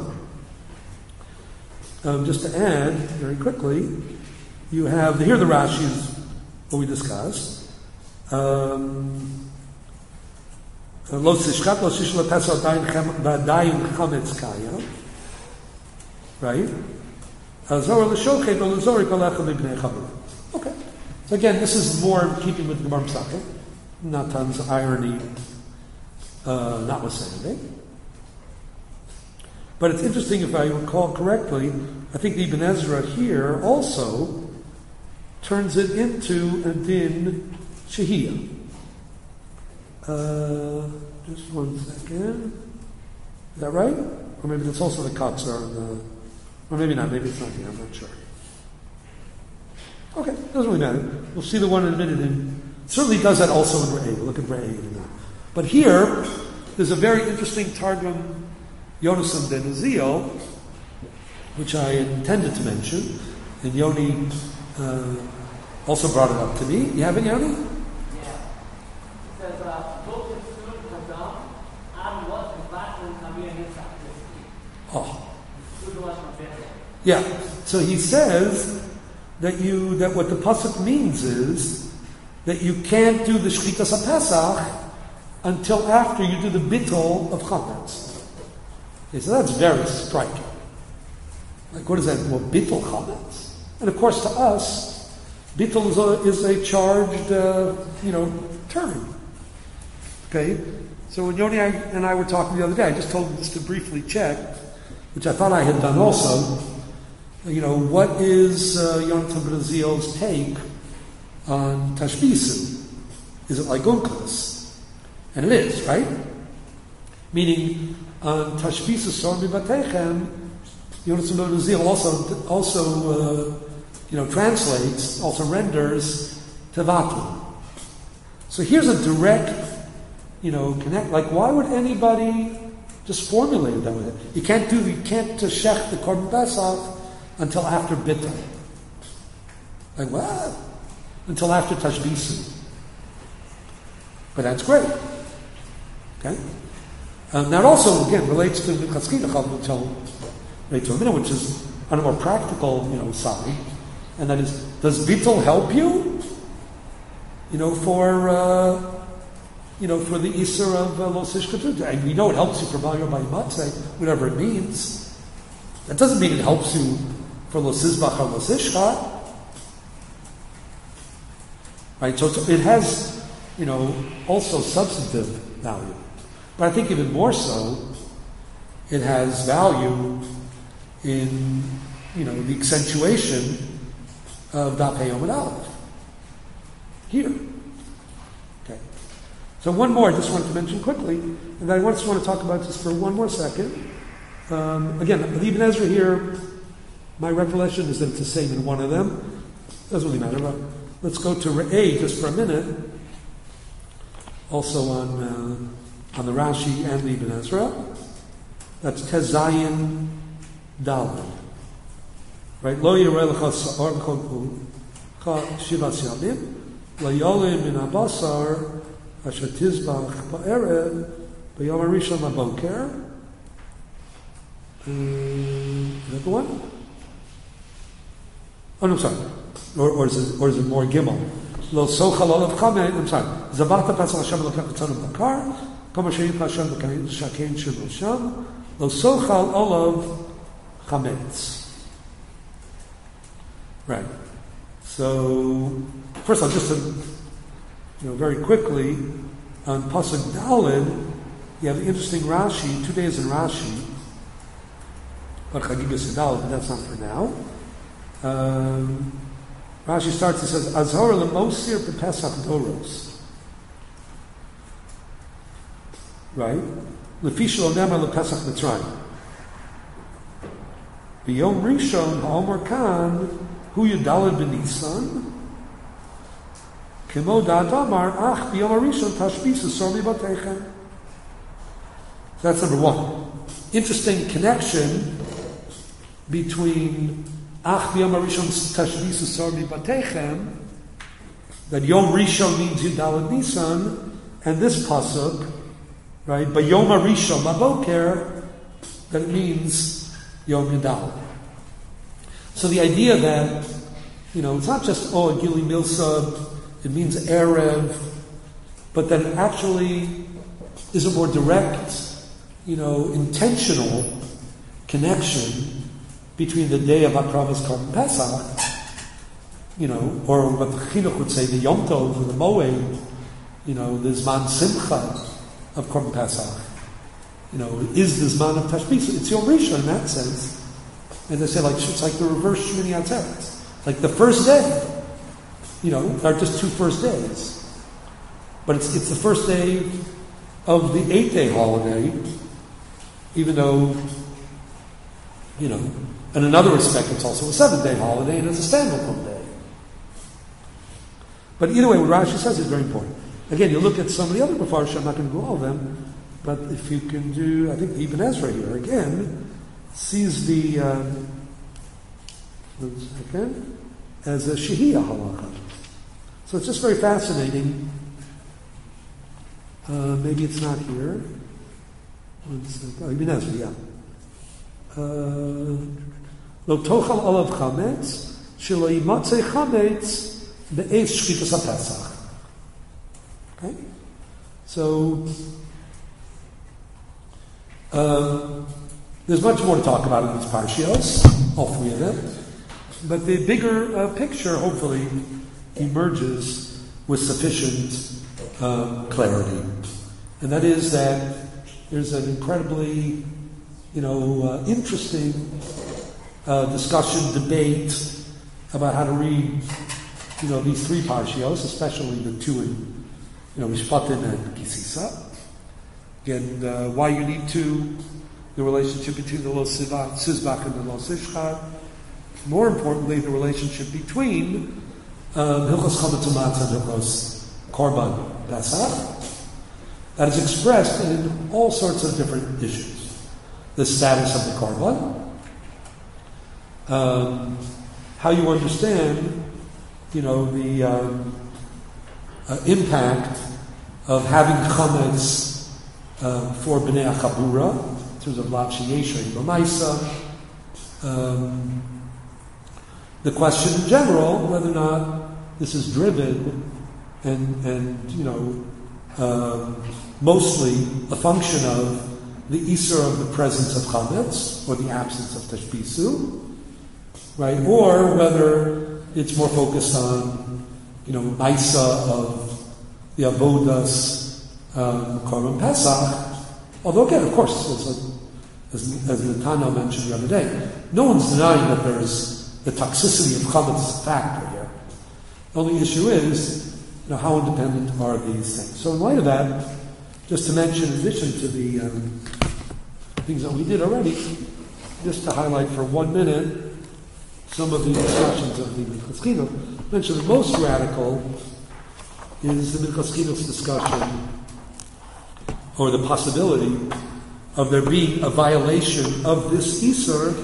just to add very quickly, you have here the Rashi is what we discussed. Lo tishchat lo shish lepesach b'adayin chametz kaya. Right? Azor l'shochet lo l'zorik alecha mibnei chavur. Okay. So again, this is more in keeping with Gemara Pesachim. Natan's irony notwithstanding. But it's interesting, if I recall correctly, I think the Ibn Ezra here also turns it into a din shehiyah. Just 1 second. Is that right? Or maybe it's also the Katzar, or maybe not. Maybe it's not here. I'm not sure. Okay, doesn't really matter. We'll see the one in a minute. And certainly does that also in Re'eh. We'll look at Re'eh in a minute. But here, there's a very interesting Targum Yonasan ben Uziel, which I intended to mention, and Yoni also brought it up to me. You have it, Yoni? Yeah. It says, oh. Yeah. So he says that what the pasuk means is that you can't do the Shchitas HaPesach until after you do the bittul of chametz. Okay, so that's very striking. Like, what is that? Well, bittul chametz, and of course, to us, bittul is a charged, term. Okay, so when Yoni and I were talking the other day, I just told him just to briefly check, which I thought I had done also. What is Yonatan ben Uziel's take on tashbisu? Is it like Unkos? And it is, right? Meaning, on tashbisu sormi batechem, Yonatan ben Uziel also translates, also renders tevatul. So here's a direct, connect. Like, why would anybody just formulate it that way? You can't shech the korban pesach until after bittul. Like, what? Until after tashbisu. But that's great. Okay? That also, again, relates to the Chaskidach, we'll tell later in a minute, which is on a more practical, side. And that is, does bittul help you? For the Isser of Lo Sishkatut. And we know it helps you for Bal Yom Matzeh, whatever it means. That doesn't mean it helps you for Lo Sizbach or Lo Sishchat. Right? So it has, also substantive value. But I think even more so, it has value in, the accentuation of Daf Hey Yom and Aleph. Here. Okay. So one more I just wanted to mention quickly, and I just want to talk about this for one more second. Again, with Ibn Ezra here, my recollection is that it's the same in one of them. Doesn't really matter, but let's go to Re'eh just for a minute. Also on the Rashi and the Ibn Ezra. That's Tezayin Daled. Right? Lo yireh lecha sa'ar b'chol shivas yamim, lo yolim min habasar asher tizbach ba'erev b'yom harishon haboker. Is that the one? Oh, no, I'm sorry. Or is it more Gimel? Lo sochal olav chametz. I'm sorry. Zavata pasal Hashem lo kach bakar. Kama sheyin Hashem l'shakein shelo sham. Lo sochal olav chametz. Right. So, first I'll just, very quickly, on Pasuk Daled, you have the interesting Rashi, 2 days in Rashi, but Chagigas Daled, but that's not for now. Rashi starts, he says, Azhar lemosir b'pesach doros. Right? Lefish lo nemar lepesach mitzrayim. B'yom rishon ha'omer kan hu yudaled b'nisan kemo da'adamar ach b'yom rishon tashbisu sormi batechem. That's number one. Interesting connection between Ach b'yom harishon tashbisu sormi batechem, that Yom Rishon means Yudalad Nisan, and this pasuk, right? B'yom harishon maboker, that it means Yom Yudalad. So the idea that it's not just Gili Milsa, it means Erev, but that it actually is a more direct, intentional connection between the day of Hakravas Korban Pesach, or what the Chinuch would say, the Yom Tov, or the Moed, the Zman Simcha of Korban Pesach, is the Zman of Tashbisa. It's Yom Rishon in that sense. And they say, it's like the reverse Shmini Atzeres. Like the first day, there are just 2 first days. But it's the first day of the 8-day holiday, even though, in another respect, it's also a 7-day holiday and it's a standalone day. But either way, what Rashi says is very important. Again, you look at some of the other Mefarshim, I'm not going to do all of them, but if you can do, I think the Ibn Ezra here, again, sees the, as a Shehiyah halacha. So it's just very fascinating. Maybe it's not here. Ibn Ezra, yeah. Lo tochal olav chametz, shelo yimatzei chametz be'ez shchitas haPesach. Okay? So, there's much more to talk about in these parshios, all 3 of them. But the bigger picture, hopefully, emerges with sufficient clarity. And that is that there's an incredibly, interesting discussion, debate about how to read, these 3 parshios, especially the 2 in, Mishpatim and Kisisa. Again, why you need to, the relationship between the Lo Sizbach and the Lo Sishchar. More importantly, the relationship between Hilchos Chametz U'Matzah and Hilchos Korban Pesach. That is expressed in all sorts of different issues. The status of the Korban, how you understand, the impact of having chametz for Bnei HaChabura, in terms of Lav Sheyesha and B'maisa. The question in general, whether or not this is driven and mostly a function of the Isur of the presence of chametz or the absence of tashbisu, right? Or whether it's more focused on, Maisa of the Avodas Korban Pesach. Although again, of course, as Natana mentioned the other day, no one's denying that there's the toxicity of chametz is a factor here. The only issue is, how independent are these things? So in light of that, just to mention, in addition to the things that we did already, just to highlight for 1 minute some of the discussions of the Minchas Chinuch, mention the most radical is the Minchas Chinuch's discussion, or the possibility of there being a violation of this Isur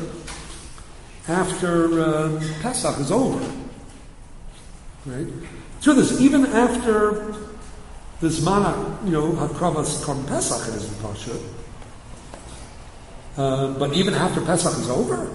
after Pesach is over. Right? Truth is, even after the Zman, Hakravas Korban Pesach, it isn't Pasha. But even after Pesach is over?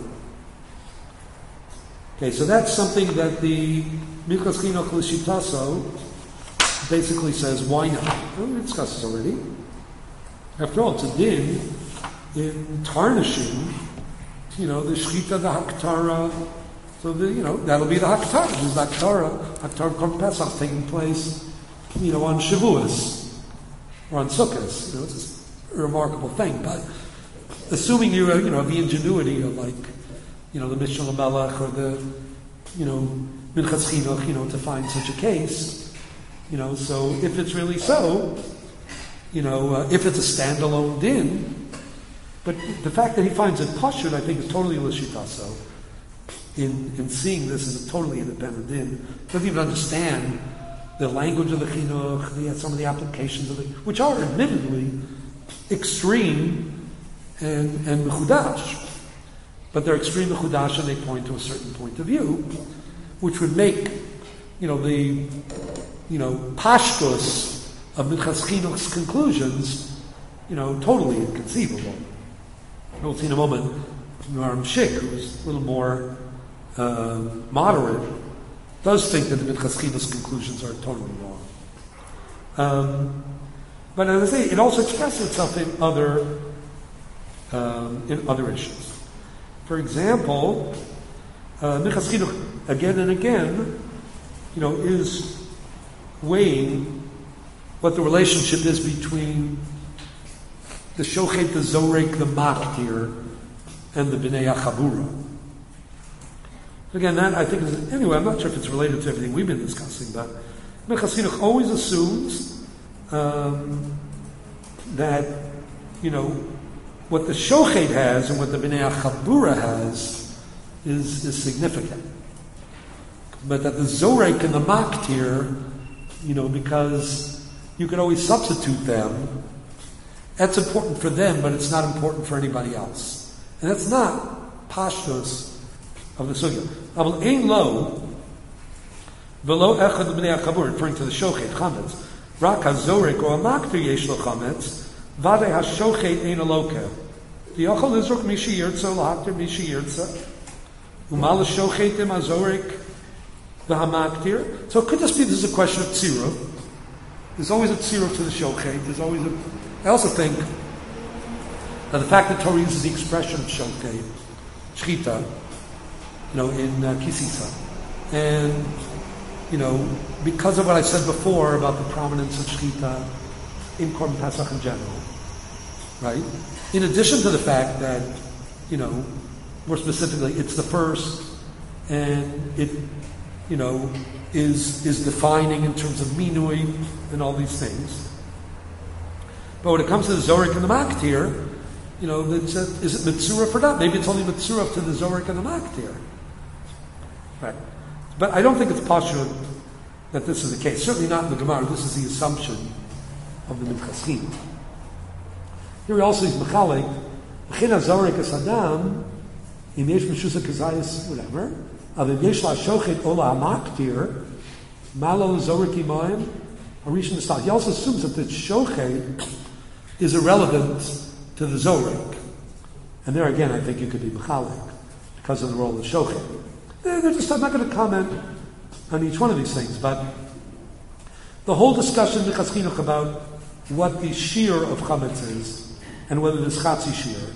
Okay, so that's something that the Minchas Chinuch L'Shitaso basically says, why not? Well, we discussed this already. After all, it's a din in tarnishing, the Shchita, the Haktara. So, that'll be the Haktara. There's the Haktara Korban Pesach taking place, on Shavuos or on Sukkot. It's just a remarkable thing. But assuming you, have the ingenuity of the Mishnah Melech or the, Minchas Chinuch, to find such a case, so if it's really so, if it's a standalone din, but the fact that he finds it pashut, I think, is totally l'shitaso. In seeing this as a totally independent din, doesn't even understand the language of the chinuch, some of the applications of it, which are admittedly extreme and mechudash, but they're extreme mechudash and they point to a certain point of view, which would make, the, pashtus of Minchas Chinuch's conclusions, totally inconceivable. We'll see in a moment Maram Shik, who was a little more moderate does think that the Minchas Chinuch's conclusions are totally wrong. But as I say, it also expresses itself in other issues. For example, Minchas Chinuch again and again, is weighing what the relationship is between the Shochet, the Zorek, the Maktir, and the Bnei HaChabura. Again, that I think is, anyway, I'm not sure if it's related to everything we've been discussing, but Minchas Chinuch always assumes that, what the Shochet has and what the Bnei HaChabura has is significant. But that the Zorek and the Maktir, because you could always substitute them, that's important for them, but it's not important for anybody else. And that's not pashtus of the sugya. Aval ein lo v'lo echad b'nei HaChabur, referring to the Shochet, Chametz, rak ha-Zorek or ha-Maktir yesh lo Chametz, vadei ha-Shochet ein aloke. V'yochel lizruk mishi yirtza l'haktir mishi yirtza, u'mal ha-Shochet im ha-Zorek v'ha-Maktir. So it could just be this is a question of tziruf. There's always a tziruf to the Shochet. There's always a... I also think that the fact that Torah uses the expression Shochet, Shchita, in Kisisa, and because of what I said before about the prominence of Shchita in Korban Pesach in general, right? In addition to the fact that, more specifically, it's the first, and it, is defining in terms of minui and all these things. But when it comes to the Zorek and the Maktir, is it Mitzurah or not? Maybe it's only Mitzurah to the Zorek and the Maktir. Right. But I don't think it's pashut that this is the case. Certainly not in the Gemara. This is the assumption of the Minchas Chinuch. Here he also is Mechalik, Mechina Zorek es Adam, Im Yesh Meshusa Kazayas, whatever, Avim Yesh La Shochet Ola HaMaktir, Malo Zorek Imayim, Harishon Estal. He also assumes that the Shochet is irrelevant to the Zorek. And there again, I think you could be Mechalik because of the role of the Shochet. I'm not going to comment on each one of these things, but the whole discussion in Minchas Chinuch about what the shear of Chametz is and whether this Chatzi shear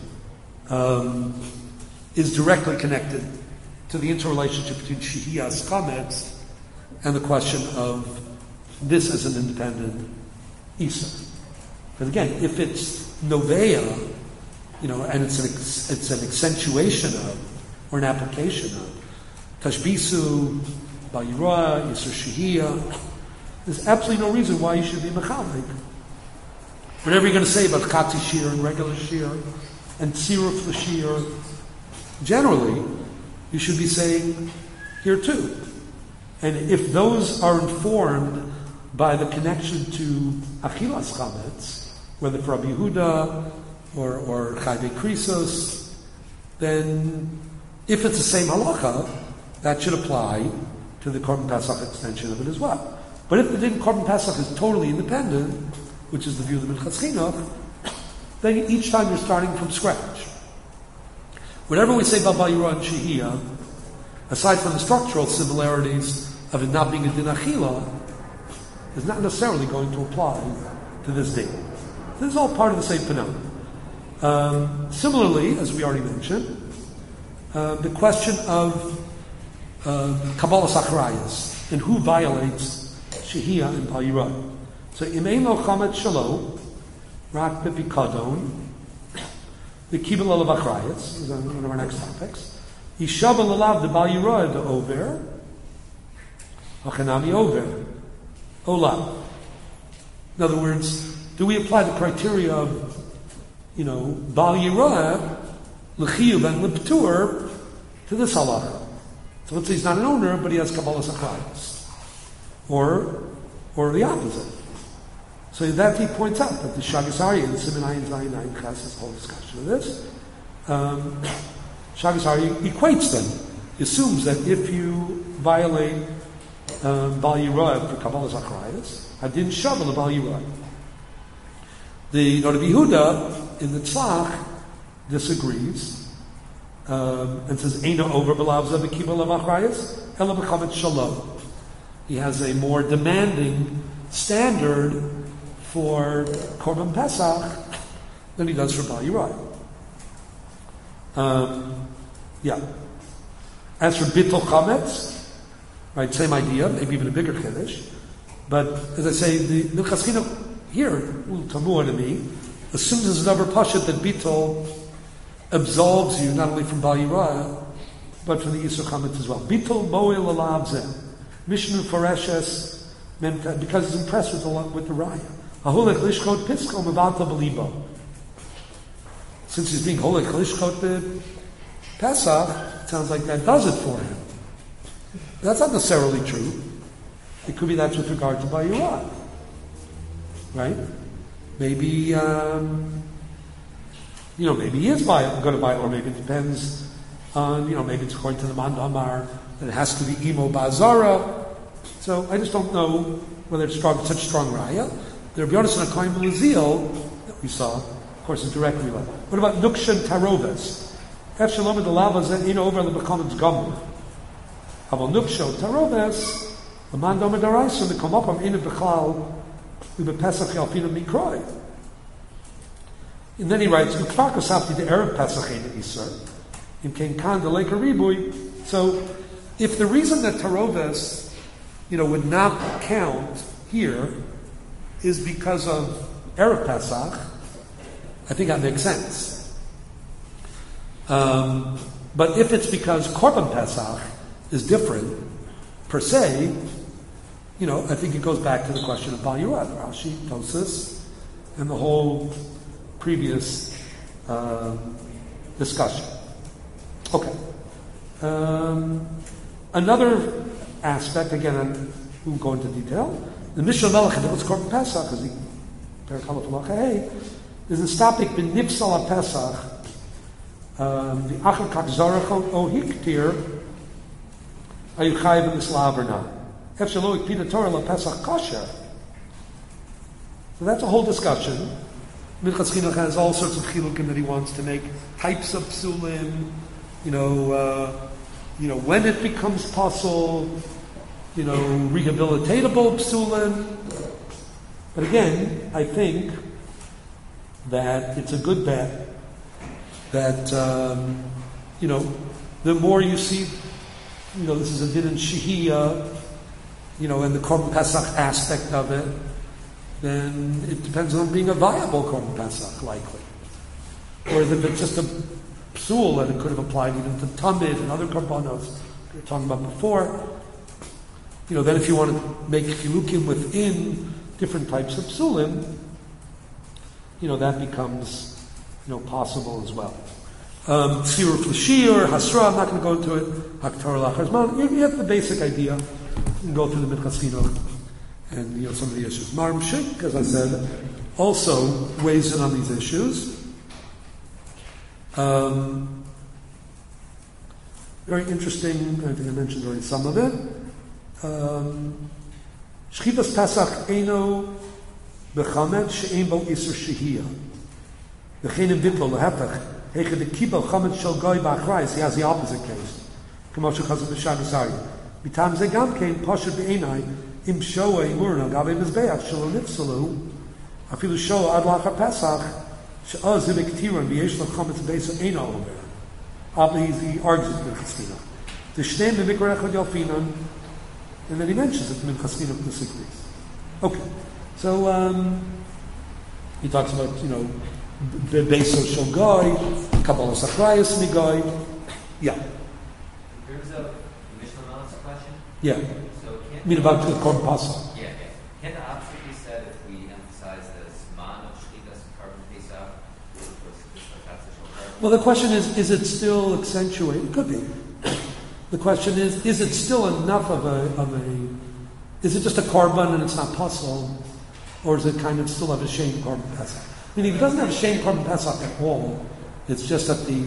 is directly connected to the interrelationship between Shehiyas Chametz and the question of this as an independent Isa. Because again, if it's Novea, and it's an accentuation of, or an application of, Tashbisu, Bayirah, Yisur Shehiyah, there's absolutely no reason why you should be Mechalik. Whatever you're going to say about Chatzi shear and regular shear, and Tziruf l'shir, generally, you should be saying here too. And if those are informed by the connection to Achilas Chametz, whether for Rabbi Yehuda or Chayvei Krisos, then if it's the same halacha, that should apply to the Korban Pesach extension of it as well. But if the din Korban Pesach is totally independent, which is the view of the Minchas Chinuch, then each time you're starting from scratch. Whatever we say about Bayirah and Shehiyah, aside from the structural similarities of it not being a din achila, is not necessarily going to apply to this din. This is all part of the same phenomenon. Similarly, as we already mentioned, the question of Kabbalas Acharayas and who violates Shehiyah and Bayirah. So, Imein lo chametz shelo, rak b'pikadon, the kibbul olav achrayas is one of our next topics. Yishav l'lav the Bayirah the over, hachanami over, olav. In other words, do we apply the criteria of, Bayirah, l'chiyuv and l'ptur to this halacha? So let's say he's not an owner, but he has Kabbalas Achrayas. Or the opposite. So that he points out that the Shagas Aryeh and Siman Ayin Zayin Ayin Ches, this whole discussion of this, Shagas Aryeh equates them. He assumes that if you violate Bal Yirah for Kabbalas Achrayas, Adin Shavel Bal Yirah. The Rabbi Yehuda in the Tzlach disagrees and says, "Eina over b'lav zeh b'kibbul of achrayas, ela b'chametz shalom." he has a more demanding standard for Korban Pesach than he does for Bal Yirah. Yeah. As for Bittul Chametz, right, same idea, maybe even a bigger Kiddush. But as I say, the Minchas Chinuch here, Tamur to me, assumes as another Pashat that Bittul absolves you not only from Bal Yirah, but from the Yisur Chametz as well. Bittul Moel Alav Zeh. Mishnu Foreshes, because he's impressed with the Raya. Ahulech Lishchot Pisko Mevata Belibo. Since he's being Holech Lishchot Pesach, it sounds like that does it for him. That's not necessarily true. It could be that's with regard to Bal Yirah. Right? Maybe, maybe he is going to buy it, or maybe it depends on, maybe it's according to the Mand Amar, that it has to be Imo Bazara. So I just don't know whether it's such strong raya. The Rabbi Yonasan HaKohen L'Zil that we saw, of course, is directly like. What about Nukshan Taroves? Ef Shalom the lava in over the Bekomens Gomer. Aval Nukshan Taroves, the Mando Medaraisa, the Komopam in Bechal, Ube Pesach Yalpina Mikroi. And then he writes, Ukfakos Hafti the Erev Pesach in Isar, in Ken Khan the Lake Ribui. So, if the reason that Taroves, would not count here is because of Erev Pesach, I think that makes sense. But if it's because Korban Pesach is different, per se, I think it goes back to the question of Bal Yirah, Rashi, Tosas, and the whole previous discussion. Okay. Another aspect, again, I won't go into detail. The Mishnah Melech that was Korban Pesach, as the Perikal Hey, is in Stapik bin Nipsal Pesach, the Achar Kak Zarachon O Hiktir, Ayuchayiv in Islav or not. Efshaloik Pita Torah La Pesach Kosher. So that's a whole discussion. Minchas Chinuch has all sorts of chilukim that he wants to make, types of psulim, when it becomes possible, rehabilitatable psulim. But again, I think that it's a good bet that, the more you see, this is a din in Shehiyah, and the Korban Pesach aspect of it, then it depends on being a viable Korban Pesach, likely. Whereas if it's just a psul, that it could have applied even to Tamid and other Korbanos we were talking about before, then if you want to make chilukim within different types of psulim, that becomes, possible as well. Tziruf l'shir, hasra, I'm not going to go into it, haktar l'achazman, you have the basic idea. You can go through the Minchas Chinuch and, some of the issues. Maram Shik, as I said, also weighs in on these issues. Very interesting, I think I mentioned already some of it. Shchitas Pesach Eino Bechamet She'en Bo Isur Shehiyah. V'chenim Bitlo L'hepech Heche de Kibo Chamet Shel Goy Ba'achrayis. He has the opposite case. K'mo Shechazim B'Shag Asari. B'tam Ze Gam Kein Poshet B'Einai Im Shoa Imurna Gabe Mizbeach Shelo Nifsalu Afilu Shoa Ad Lachar Pesach She'oz Him Ektiron V'yesh Lo Chametz Beisa Eino Omer. He argues with Minchas Chinuch. The Shnei Mimikra Echad Yalfinan, and then he mentions that Minchas Chinuch disagrees. Okay, so he talks about the Beiso Shel Goy, Kabbalah Sachrayas Migoy. Yeah. In terms of the Mishnah Melech's question. Yeah. So I mean about the Korban Pesach. Yeah. Can the opposite be said if we emphasize the Zman of Shchitas and Korban Pesach? Well, the question is it still accentuated? It could be. The question is it still enough of a, is it just a korban and it's not puzzle, or is it kind of still have a shame korban pesach? Meaning, if it doesn't have a shame korban pesach at all, it's just that the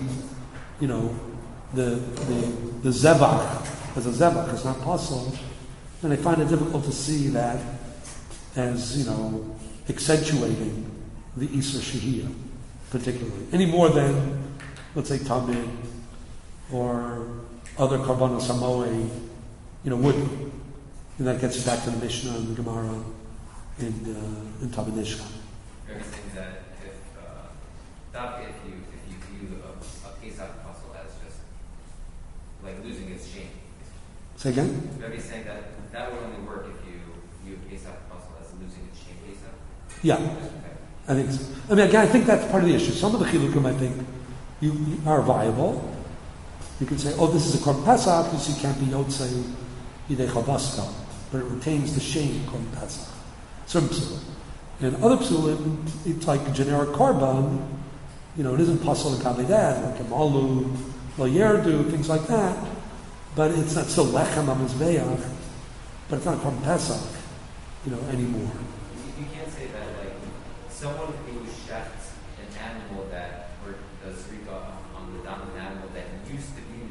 zevach as a zevach is not puzzle, then I find it difficult to see that as accentuating the Isur Shehiyah. Particularly, any more than, let's say, Tamid or other Karbanos Hamoed, would. And that gets you back to the Mishnah and the Gemara in Tabanishka. Maybe saying that if you view a Pesach puzzle as just like losing its shame. Say again? Maybe saying that would only work if you view a Pesach puzzle as losing its shame Pesach. Yeah, Okay. I think so. I mean, again, I think that's part of the issue. Some of the chilukim, I think, you are viable. You can say, oh, this is a Korban Pesach, because you can't be Yotzei Yidei Chavaska, but it retains the shame of Korban Pesach. Some psulim. And other psulim, it's like a generic Korban, it isn't Pasal and Kavedad, like a Malu, Lo Yerdu, things like that, but it's not still Lechem HaMizbeach, but it's not Korban Pesach, anymore. You can't say that, like, someone who shechts an animal or does rika on the dam of an animal that used to be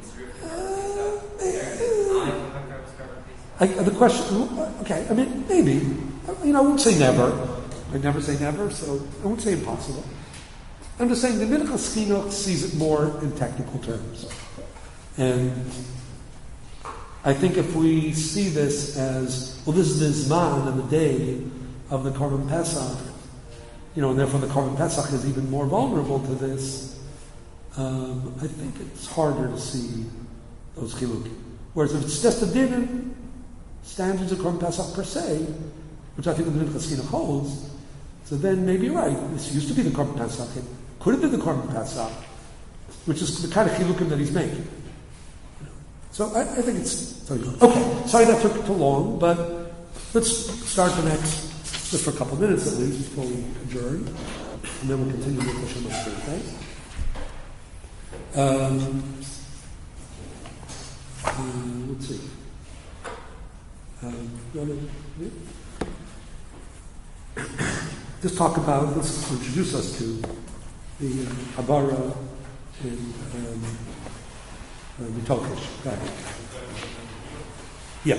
mitzvah, the question, okay, I mean, maybe. I won't say never. I'd never say never, so I won't say impossible. I'm just saying the Minchas Chinuch sees it more in technical terms. And I think if we see this as, well, this is the Zman and the day of the Korban Pesach, and therefore the Korban Pesach is even more vulnerable to this, I think it's harder to see those chilukim. Whereas if it's just a din standards of Korban Pesach per se, which I think the Minchas Chinuch holds, so then maybe you're right. This used to be the Korban Pesach. It could have been the Korban Pesach, which is the kind of chilukim that he's making. So I think it's okay. Sorry that took too long, but let's start the next, just for a couple of minutes at least, before we adjourn, and then we'll continue with the Hashem Thursday. Let's see. Just talk about, let's introduce us to the Habara and Mitokish. Go ahead. Yeah.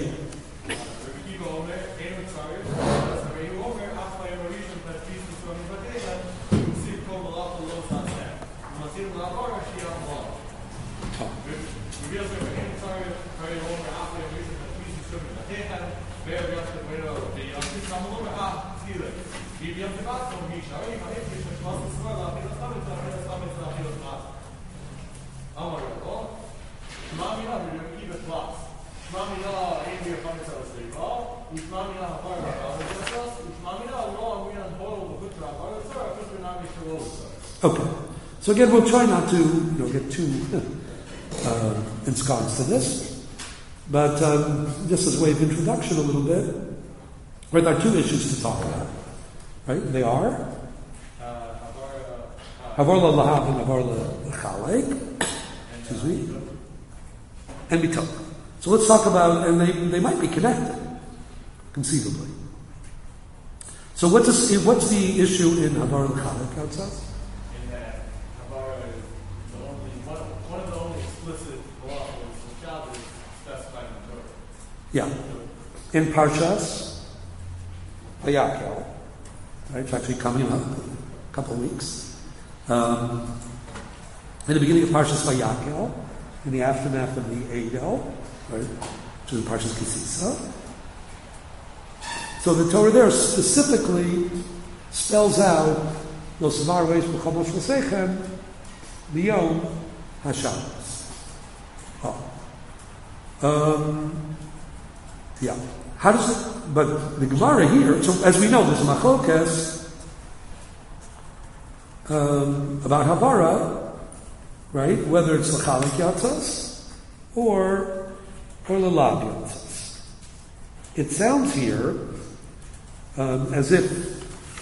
Okay. So again, we'll try not to get too ensconced in this, but just as a way of introduction a little bit, right, there are two issues to talk about. Right? They are Havar Lahav and Havar Lachalek, excuse me, and Mitok. So let's talk about, and they might be connected, conceivably. So what's the issue in Havar Lachalek outside? In that Havar is one of the only explicit laws of Shabbos specified in the Torah. Yeah. In Parshas Vayakel. Right, it's actually coming up in a couple of weeks. In the beginning of Parshas Vayakel, in the aftermath of the Eidel, right, which is Parshas Kisisa. So the Torah there specifically spells out those Savar ways b'chomosh v'seichem b'yom haShabbos. Yeah. How does it? But the Gemara here. So as we know, there's a machlokas about Havara, right? Whether it's l'chalek yatzos or l'lav yatzos. It sounds here as if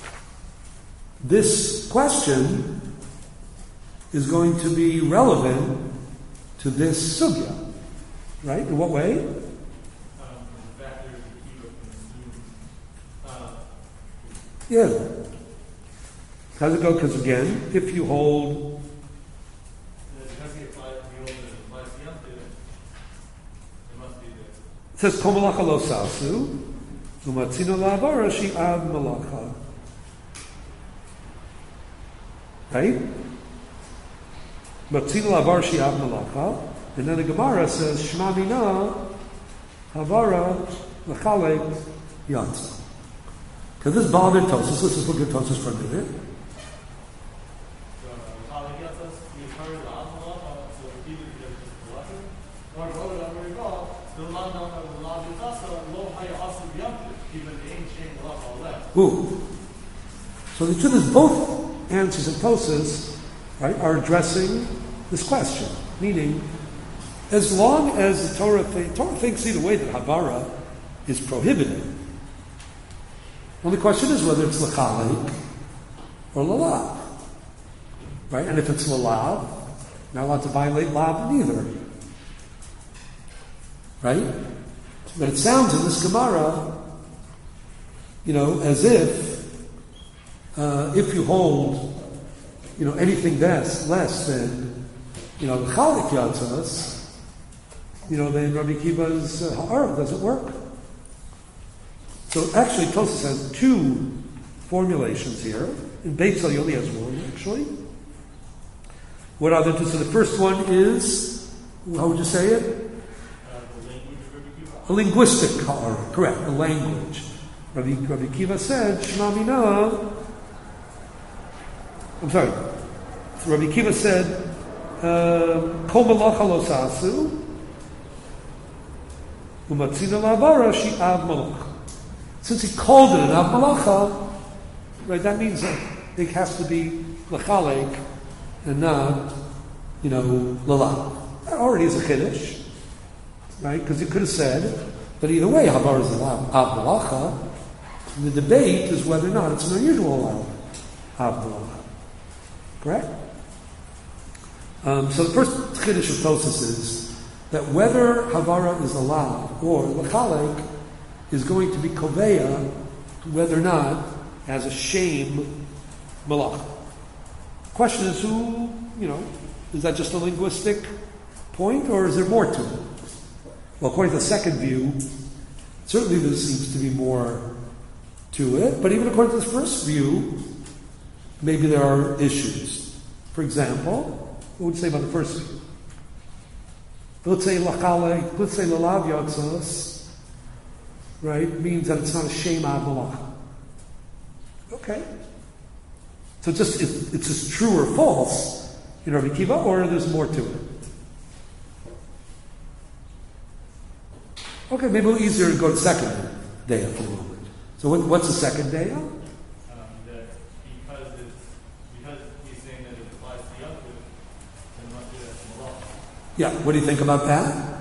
this question is going to be relevant to this sugya, right? In what way? Yeah. How does it go? Because again, if you hold, it says Kol malacha lo sasu, umatzino la'avara shi'ad malacha. Right? Matzino la'avara shi'ad malacha, and then the Gemara says Shema mina havara L'chalek Yatza. Because this Baal and Tosis, let's just look at Tosis for a minute. Ooh. So the truth is, both answers of Tosis, right, are addressing this question. Meaning, as long as the Torah thinks either way that Havara is prohibited, well, the question is whether it's L'chalek or Lalav. Right? And if it's Lalav, not allowed to violate Lav neither. Right? But it sounds in this Gemara, as if you hold, anything less than, the L'chalek Yatzas, then Rabbi Kiva's Ha'ara doesn't work. So actually, Tosas has two formulations here. In Beit Tzal, he only has one, actually. What are the two? So the first one is, how would you say it? A linguistic Ha'ara, correct, a language. Rabbi Kiva said, Shema Mina. I'm sorry. So Rabbi Kiva said, Kol malacha lo sasu, umatzina la'avara she'av malacha. Since he called it an av malacha, right, that means that it has to be l'chalek and not, lalav. That already is a chiddush, right? Because he could have said that either way, havar is an av malacha. The debate is whether or not it's an unusual av malacha. Correct? So the first chiddush of Tosas is that whether havara is allowed or l'chalek is going to be koveya whether or not has a shame malacha. Question is is that just a linguistic point or is there more to it? Well, according to the second view, certainly there seems to be more to it, but even according to this first view, maybe there are issues. For example, what would you say about the first view? Let's say l'chalek, let's say lalav yatzos, right, means that it's not a shame av malacha. Okay. So it's just true or false in Rabbi Kiva, or there's more to it? Okay, maybe a little easier to go to second day for the moment. So what's the second day? That because he's saying that it applies to Yaakov, then must do that to Malach. Yeah, what do you think about that?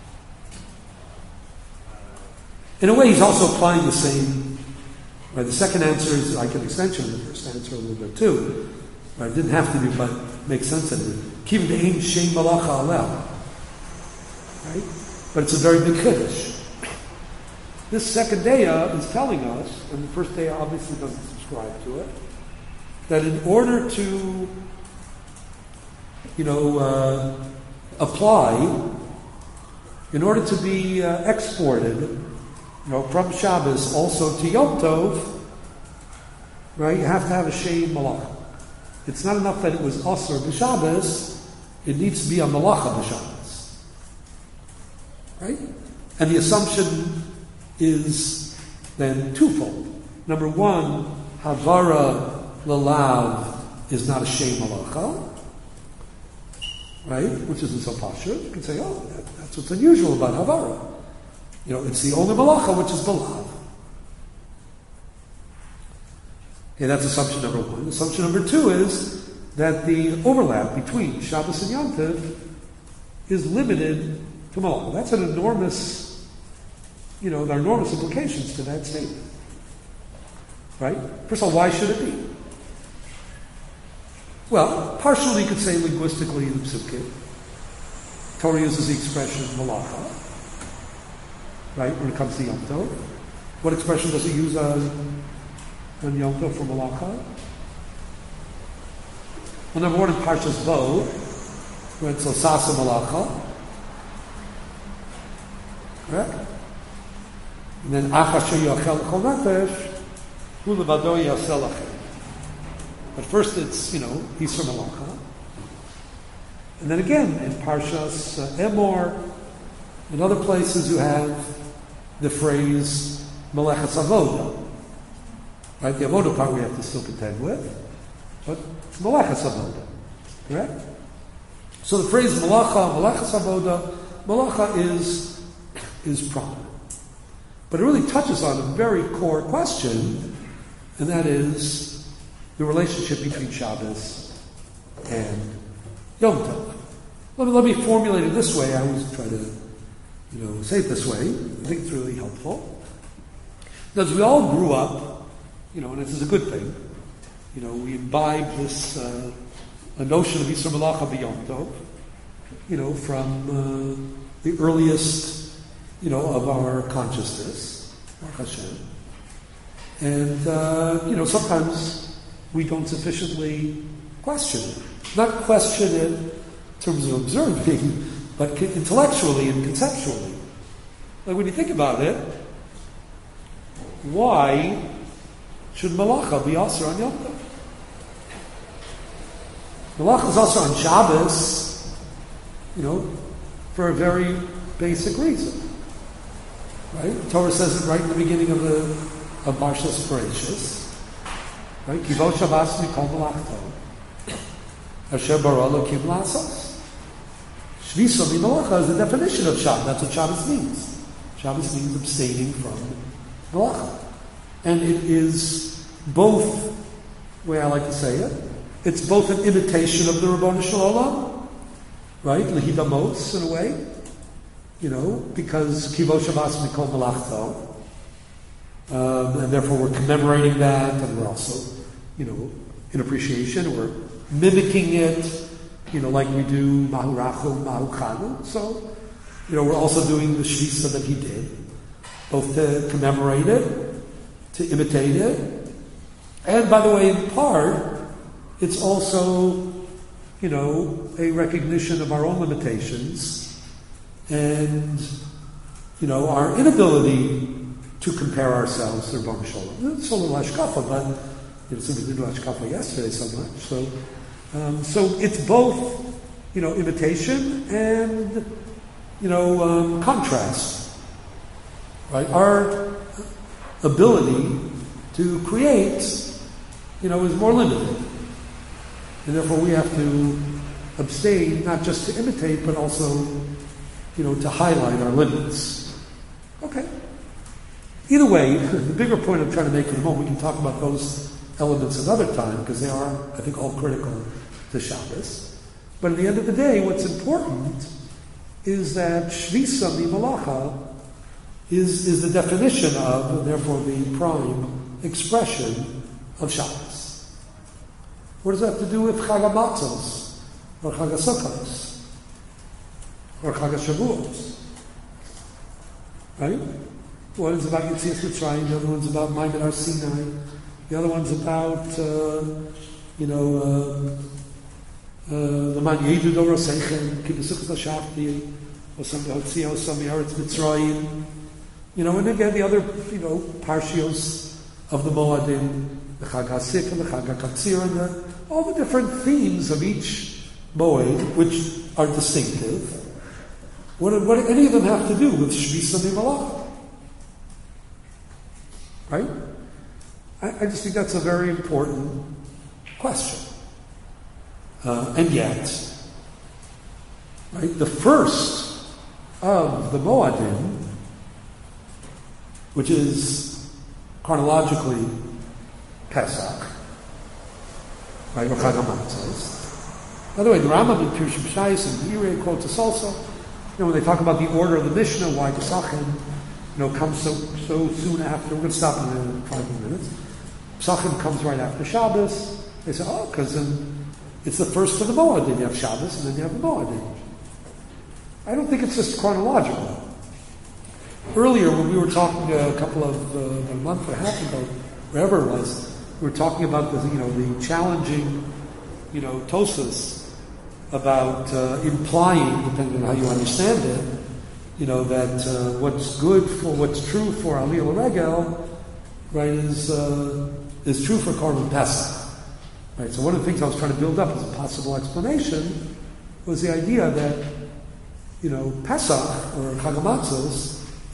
In a way, he's also applying the same. Right, the second answer is like an extension of the first answer a little bit too. Right, it didn't have to be, but makes sense of it. Kiv de'ein shein malacha alel. Right, but it's a very big chiddush. This second daya is telling us, and the first daya obviously doesn't subscribe to it, that in order to, apply, in order to be exported, from Shabbos also to Yom Tov, right, you have to have a shein malacha. It's not enough that it was asur b'Shabbos, it needs to be a malacha b'Shabbos. Right? And the assumption is then twofold. Number one, havara lalav is not a shein malacha, right? Which isn't so pashut. You can say, that's what's unusual about havara. It's the only malacha which is the lav. Okay, that's assumption number one. Assumption number two is that the overlap between Shabbos and Yom Tov is limited to malacha. That's an enormous, there are enormous implications to that statement. Right? First of all, why should it be? Well, partially you could say linguistically in the Psukim. Torah uses the expression malacha, right, when it comes to Yom Tov. What expression does it use on Yom Tov for malacha? Well, number one in Parshas Bo, where it's Osasa malacha, correct? And then Achasher Yachel Chol Nefesh, Hu Levado Yasel Lachem. But first it's, Isra malacha. And then again, in Parshas Emor, in other places you have, the phrase Melechas Avoda. Right? The Avoda part we have to still contend with, but it's Melechas Avoda. Correct? So the phrase Melechas Avoda, Melacha is prominent. But it really touches on a very core question, and that is the relationship between Shabbos and Yom Tov. Let me formulate it this way. I always try to, say it this way. I think it's really helpful. Because we all grew up, and this is a good thing. We imbibe this a notion of Yisur Melacha b'Yom Tov, from the earliest, of our consciousness, Baruch Hashem. And, sometimes we don't sufficiently question it. Not question it in terms of observing, but intellectually and conceptually. Like when you think about it, why should Melacha be also on Yom Tov? Melacha is also on Shabbos, for a very basic reason. Right? The Torah says it right in the beginning of Parshas Bereishis. Right? Kivot Shabbos mikol melachto. Asher bara Elokim la'asos. Shvisa mimelacha is the definition of Shabbos. That's what Shabbos means. Shabbos means abstaining from melacha. And it is both, the way I like to say it, it's both an imitation of the Ribbono Shel Olam, right? Lehidamos, in a way. Because Kivot Shabbos mikol melachto, and therefore we're commemorating that, and we're also, in appreciation, we're mimicking it, like we do Mahu Rachu, Mahu Chanu. So, we're also doing the Shvisa that he did, both to commemorate it, to imitate it, and by the way, in part, it's also, a recognition of our own limitations and, our inability to compare ourselves to Ribbono Shel Olam. It's a little hashkafa, but since we didn't do hashkafa yesterday so much, so it's both, imitation and, contrast, right? Our ability to create, is more limited, and therefore we have to abstain not just to imitate, but also, to highlight our limits. Okay. Either way, the bigger point I'm trying to make in a moment, we can talk about those elements another time, because they are, I think, all critical to Shabbos. But at the end of the day, what's important is that Shvisa Mimalacha is the definition of, and therefore the prime expression of Shabbos. What does that have to do with Chag HaMatzos, or Chag HaSukkos, or Chag HaShavuos? Right? One is about Yetzias Mitzrayim, the other one's about Maimon Har Sinai, the other one's about, L'man Yedu Dor Seichem, Ki B'Sukkos HaShavti, Osam B'Hotzia, Osam B'Eretz Mitzrayim, and again the other, parshios of the Moadim, the Chag HaSik and the Chag HaKatzir, and all the different themes of each Moed, which are distinctive. What do any of them have to do with Shvisa Mimalacha? Right? I just think that's a very important question. And yet, right, the first of the Moadim, which is chronologically Pesach, right, or Chag HaMatzos. By the way, the Rambam in Pirush B'Shayis and Yireh quotes us also, when they talk about the order of the Mishnah, why Pesachim, comes so soon after. We're going to stop in 5 minutes. Pesachim comes right after Shabbos. They say, because it's the first of the Moadim. You have Shabbos and then you have the Moadim. I don't think it's just chronological. Earlier, when we were talking a month and a half ago, wherever it was, we were talking about the challenging, Tosfos about implying, depending on how you understand it, that what's true for Aliyah L'Regel, right, is true for Korban Pesach. Right, so one of the things I was trying to build up as a possible explanation was the idea that, Pesach, or Chag HaMatzos,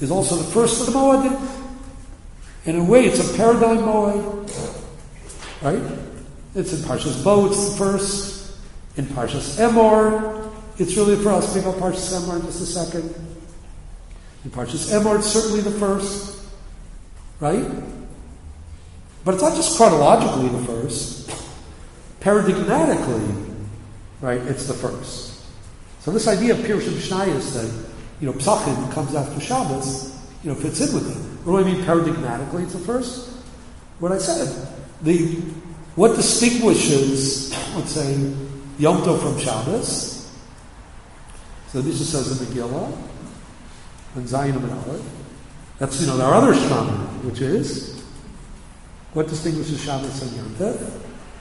is also the first of the Moedim. In a way, it's a paradigm Moed, right? It's in Parshas Bo, it's the first. In Parshas Emor, it's really the first. Speak about Parshas Emor in just a second. In Parshas Emor, it's certainly the first, right? But it's not just chronologically the first. Paradigmatically, right, it's the first. So this idea of Pirush Mishnayos that, Psachim comes after Shabbos, fits in with it. What do I mean paradigmatically it's the first? What I said. What distinguishes, let's say, Yom Tov from Shabbos? So this just says in Megillah, and Zayin and Aleph. That's, our other Shema, which is, what distinguishes Shabbos and Yom Tov?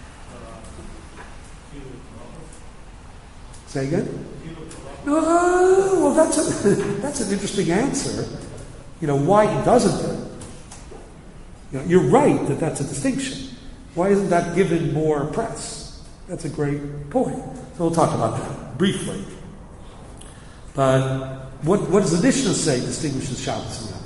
Say again? Well, that's an interesting answer. Why doesn't it? You're right that that's a distinction. Why isn't that given more press? That's a great point. So we'll talk about that briefly. But what does the Mishnah say distinguishes Shabbos and Yom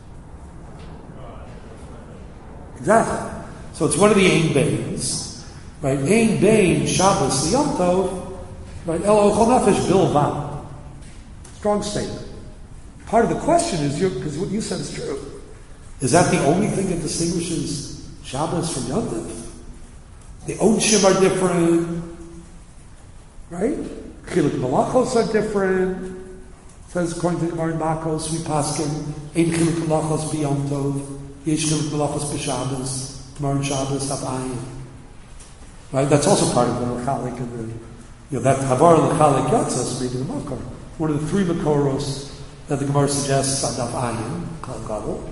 Tov? Exactly. So it's one of the Ein Bains, right? Ein Bain Shabbos and Yom Tov. Right, Elo Chol Nefesh Bilvad. Strong statement. Part of the question is, because what you said is true, is that the only thing that distinguishes Shabbos from Yom Tov? The Onshim are different, right? Chiluk Malachos are different. It says, according to Gemara in Makos, we paskin, Ein Chiluk Malachos b'Yom Tov, Yesh Chiluk Malachos b'Shabbos, Gemara in Shabbos, Daf Ayin. Right, that's also part of the Chalik and the that Havar L'Chalik Yatzos made in the Makor. One of the three Makoros that the Gemara suggests on Daf Ayin, Kal Gadol.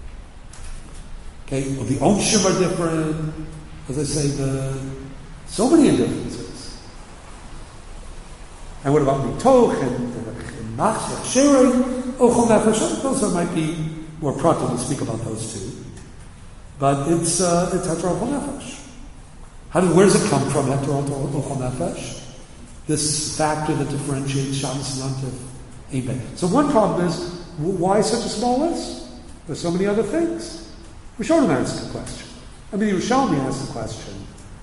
Okay, well the Onshim are different. As I say, so many differences. And what about Mitoch and Mach, Sharing, Ochel Nefesh? Those might be more practical to speak about those two. But it's Heter Ochel Nefesh. Where does it come from, Heter Ochel Nefesh? This factor that differentiates Shabbos and Yom Tov. Amen. So one problem is, why such a small list? There's so many other things. Rishonim asked the question. The Yerushalmi asked the question,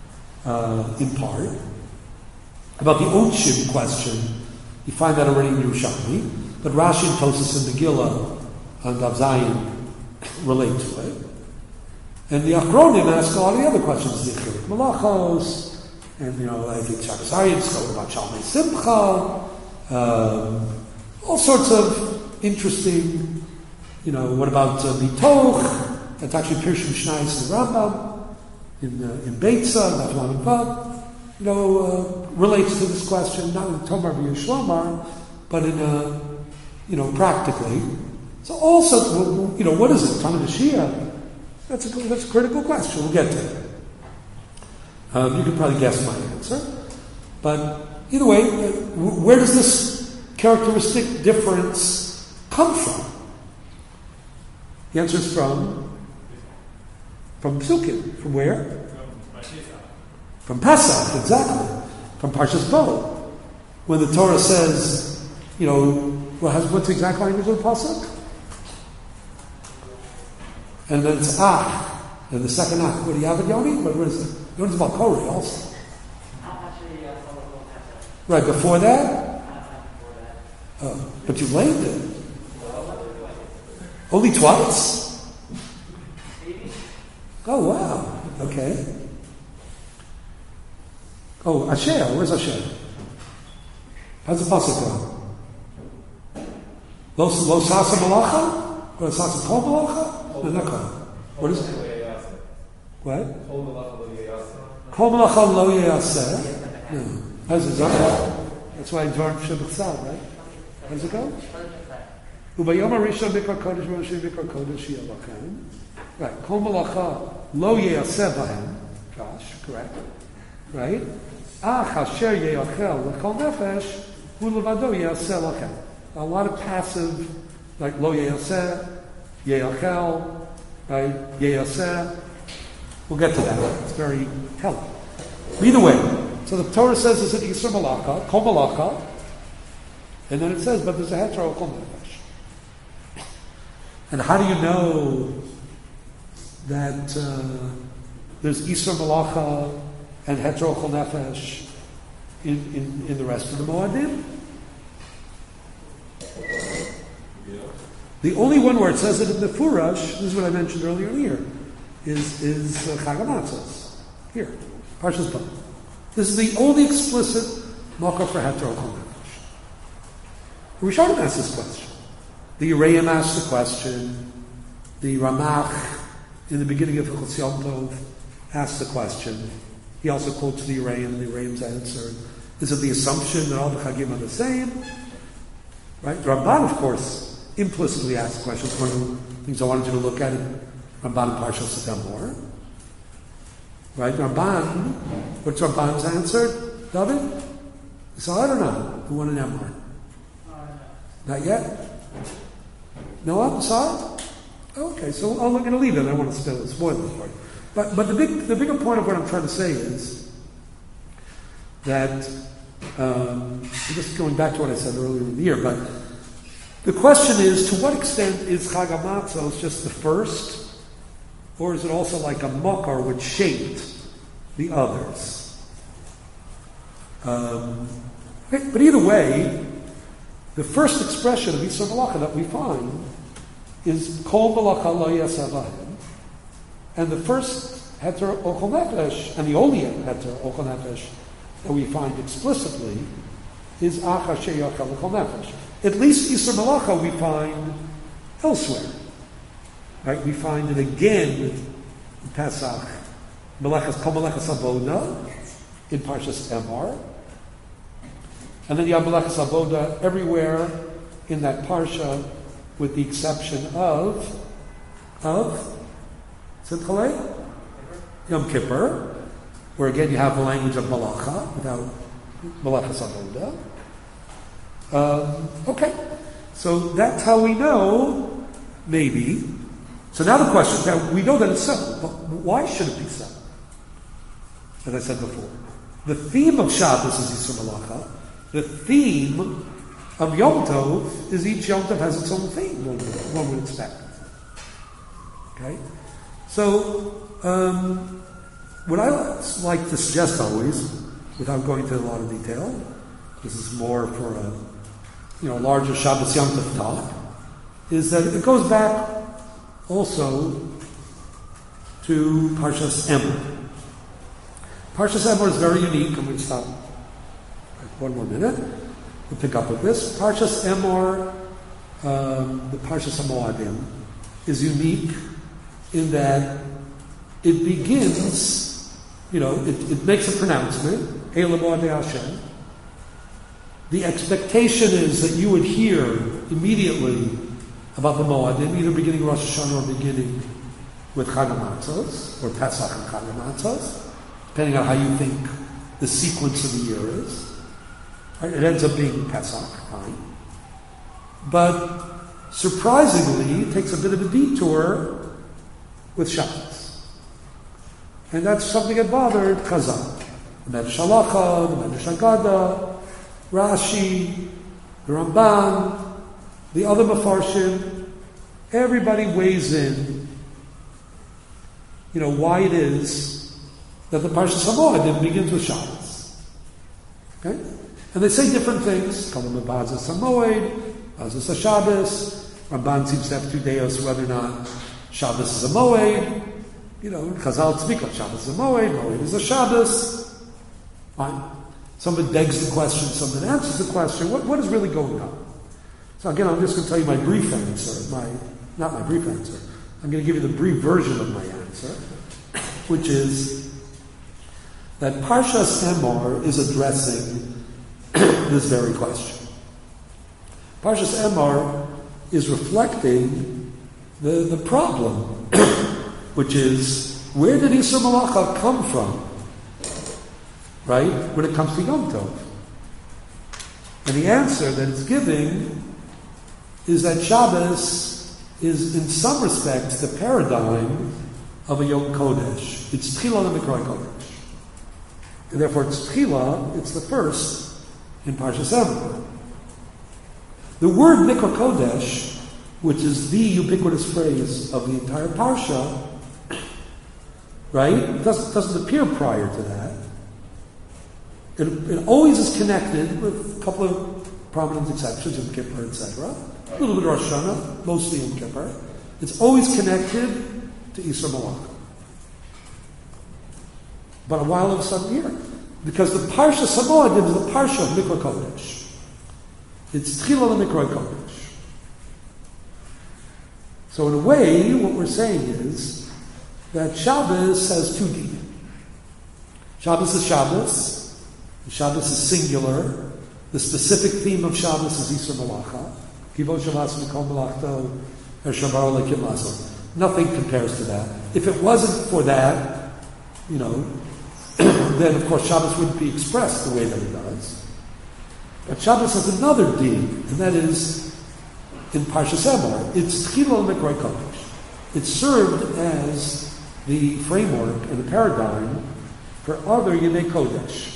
in part. About the Onshim question, you find that already in Yerushalmi, but Rashi and Tosas and Megillah and Daf Zayin relate to it. And the Achronim ask a lot of the other questions, the Chiluk Malachos, and I think Shabbos Hayim spoke about Shalmei Simcha, all sorts of interesting, what about Mitoch? That's actually Pirush Mishnayos in the Rambam, in Beitza, and Naflam and Vav, relates to this question, not in Tomar v'Yishlomar, but in, practically. So also, what is it? Tana Mashiach? That's a critical question. We'll get to it. You can probably guess my answer. But either way, where does this characteristic difference come from? The answer is from Psukim. From where? From Pesach, exactly. From Parshas Bo. When the Torah says, what's the exact language of the Pasuk? And then it's and the second What do you have it, Yoni? What is it? Yoni's about Korah also. Right, before that? Oh, but you blamed it. Only twice? Oh, wow. Okay. Oh, Asher. Where's Asher? How's the pasuk go? Lo sasa malacha? Lo sasa kol malacha? No, not kol. What is it? What? Kol malacha lo yeyaseh. No. How's it go? That's why Dvarim Shabbat, right? How does it go? Ubayom Arishon Mikra Kodesh Moshe Mikra Kodesh Yelachem. Right. Kol malacha lo yeyaseh bahem. Josh, correct. Right? Asher yeyachel l'kol nefesh hu levado yeyaseh lachem. A lot of passive, like lo yeyaseh, yeyachel, right? Yeyaseh. We'll get to that. It's very telling. Either way, so the Torah says it's an Yisra Malaka, Kol Malaka, and then it says, but there's a Heter Kol Nefesh. And how do you know that there's Isra Malacha and Heter Ochel Nefesh in the rest of the Moadim? The only one where it says it in the Furash, this is what I mentioned earlier here, is Chag HaMatzos. Here, Parshas Bo. This is the only explicit Malcha for Heter Ochel Nefesh. Rishonim asked this question. The Yereim asked the question. The Ramach, in the beginning of Hilchos Yom Tov, asked the question. He also quotes the Yereim. The Yereim's answer. Is it the assumption that all the Chagim are the same? Right? The Ramban, of course, implicitly asked questions. One of the things I wanted you to look at in Ramban and Parshas Emor. Right? Ramban, what's Ramban's answer? David? You saw it or not? Who won an Emor? Not yet? No, I'm sorry? Okay, so I'm going to leave it. I don't want to spoil this part. But the bigger point of what I'm trying to say is that, just going back to what I said earlier in the year, but the question is, to what extent is Chag HaMatzos just the first, or is it also like a makar which shaped the others? But either way, the first expression of Isra Malacha that we find is Kol Malacha Lo Yaseh Lahem, and the first Heter Ochel Nefesh, and the only Heter Ochel Nefesh that we find explicitly is Ach Asher Yachal Ochel Nefesh. At least Isra Malacha we find elsewhere. Right? We find it again in Pesach, Kol Melechas Avoda, in Parshas Emor. And then you have Melechas Avoda everywhere in that parsha, with the exception of Simchalei? Yom Kippur, where again you have the language of Malacha without Melechas Avoda. Okay, so that's how we know, maybe. So now the question, now we know that it's so, but why should it be so? As I said before, the theme of Shabbos is Isra Malacha. The theme of Yom Tov is each Yom Tov has its own theme, one would expect. Okay? So, what I like to suggest always, without going into a lot of detail, this is more for a larger Shabbos Yom Tov talk, is that it goes back also to Parshas Emor. Parshas Emor is very unique. I'm going to stop. One more minute. We'll pick up with this. Parshas Emor, the Parshas HaMoadim, is unique in that it begins, it makes a pronouncement, Eila Moadei Hashem. The expectation is that you would hear immediately about the Moadim, either beginning Rosh Hashanah or beginning with Chag HaMatzos, or Pesach and Chag HaMatzos, depending on how you think the sequence of the year is. It ends up being Pesach, fine. But surprisingly, it takes a bit of a detour with Shabbos. And that's something that bothered Chazal. The Medrash Halacha, the Medrash Haggadah, Rashi, the Ramban, the other Mefarshim, everybody weighs in, why it is that the Parshas HaMoadim begins with Shabbos. Okay? And they say different things. Call them a Bazas HaMoed, Bazas HaShabbos. Ramban seems to have two deos whether or not Shabbos is a Moed. Chazal speak like Shabbos is a Moed, Moed is a Shabbos. Fine. Somebody begs the question, somebody answers the question. What is really going on? So again, I'm just going to tell you my brief answer. Not my brief answer. I'm going to give you the brief version of my answer, which is that Parshas Emor is addressing this very question. Parshas Emor is reflecting the problem, which is, where did Isra Malacha come from? Right? When it comes to Yom Tov. And the answer that it's giving is that Shabbos is, in some respects, the paradigm of a Yom Kodesh. It's Tchila and Mikroi Kodesh. And therefore it's Tchila, it's the first in Parshas Emor. The word Mikra Kodesh which is the ubiquitous phrase of the entire Parsha, right? It doesn't appear prior to that. It always is connected with a couple of prominent exceptions, Yom Kippur, etc. A little bit of Rosh Hashanah, mostly Yom Kippur. It's always connected to Isra Malach. But a while of a sudden here. Because the Parsha Samoadim is the Parsha of Mikra Kodesh. It's Tchila Mikra Kodesh. So in a way, what we're saying is that Shabbos has two dinim. Shabbos is Shabbos. Shabbos is singular. The specific theme of Shabbos is Isra Malacha. Kivo Shabbos Mikol Malachto Ershabar Lekim Laso. Nothing compares to that. If it wasn't for that, then of course Shabbos wouldn't be expressed the way that it does. But Shabbos has another din, and that is in Parshas Emor. It's Tchila Mikra Kodesh. It's served as the framework and the paradigm for other Yemei Kodesh.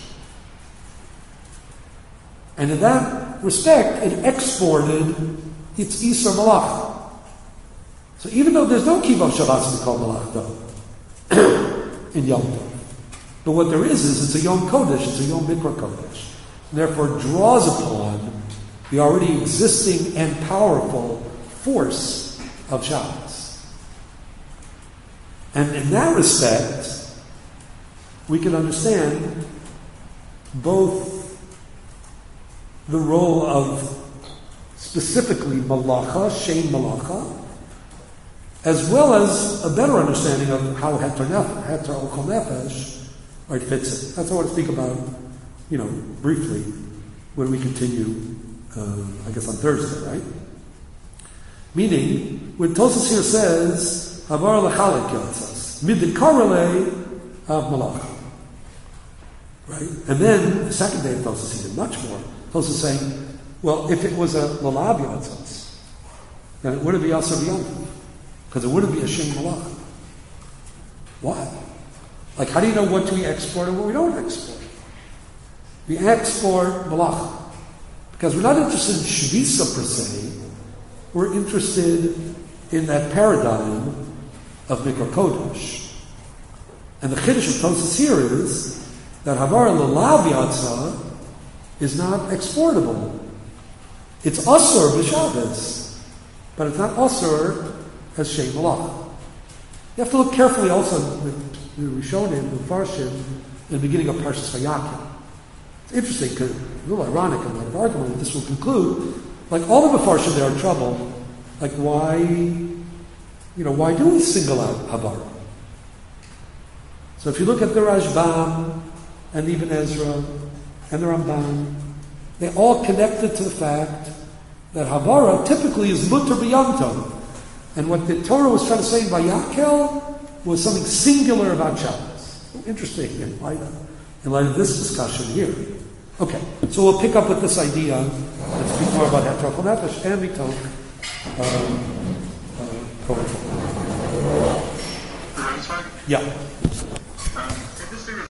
And in that respect, it exported its Isra Malacha. So even though there's no Kivo Shabbos Mikol Malachto in Yom Tov, but what there is it's a Yom Kodesh, it's a Yom Mikra Kodesh. And therefore draws upon the already existing and powerful force of Shabbos. And in that respect, we can understand both the role of specifically Malacha, Shein Malacha, as well as a better understanding of how Heter Ochel Nefesh fits it. That's what I want to speak about, briefly when we continue, I guess on Thursday, right? Meaning, when Tosas here says, Havar L'chalik Yotzas, Mid'Karele of Malacha. Right? And then, the second day of Tosas, he did much more. Tosas is saying, well, if it was a Lalav Yotzas, then it wouldn't be Asar B'Yom, because it wouldn't be a Shein Malacha. Why? Like, how do you know what we export and what we don't export? We export Malacha. Because we're not interested in Shvisa per se. We're interested in that paradigm of Mikra Kodesh. And the Chiddush of Tosas here is that Havar L'Lav Yatza is not exportable. It's Asur B'Shabbos, but it's not Asur as Shein Malacha. You have to look carefully also at the Rishonim, the Farshim, in the beginning of Parshas Vayakhel. It's interesting, because a little ironic in my argument that this will conclude. Like all the Mefarshim, they're in trouble. Like why do we single out Havar? So if you look at the Rashbam and even Ezra and the Ramban, they all connected to the fact that Havara typically is mutter b'Yom Tov. And what the Torah was trying to say in Vayakhel was something singular about Shabbos. Interesting in light of this discussion here. Okay, so we'll pick up with this idea and speak more about Heter Ochel Nefesh and Miktok going forward. Yeah.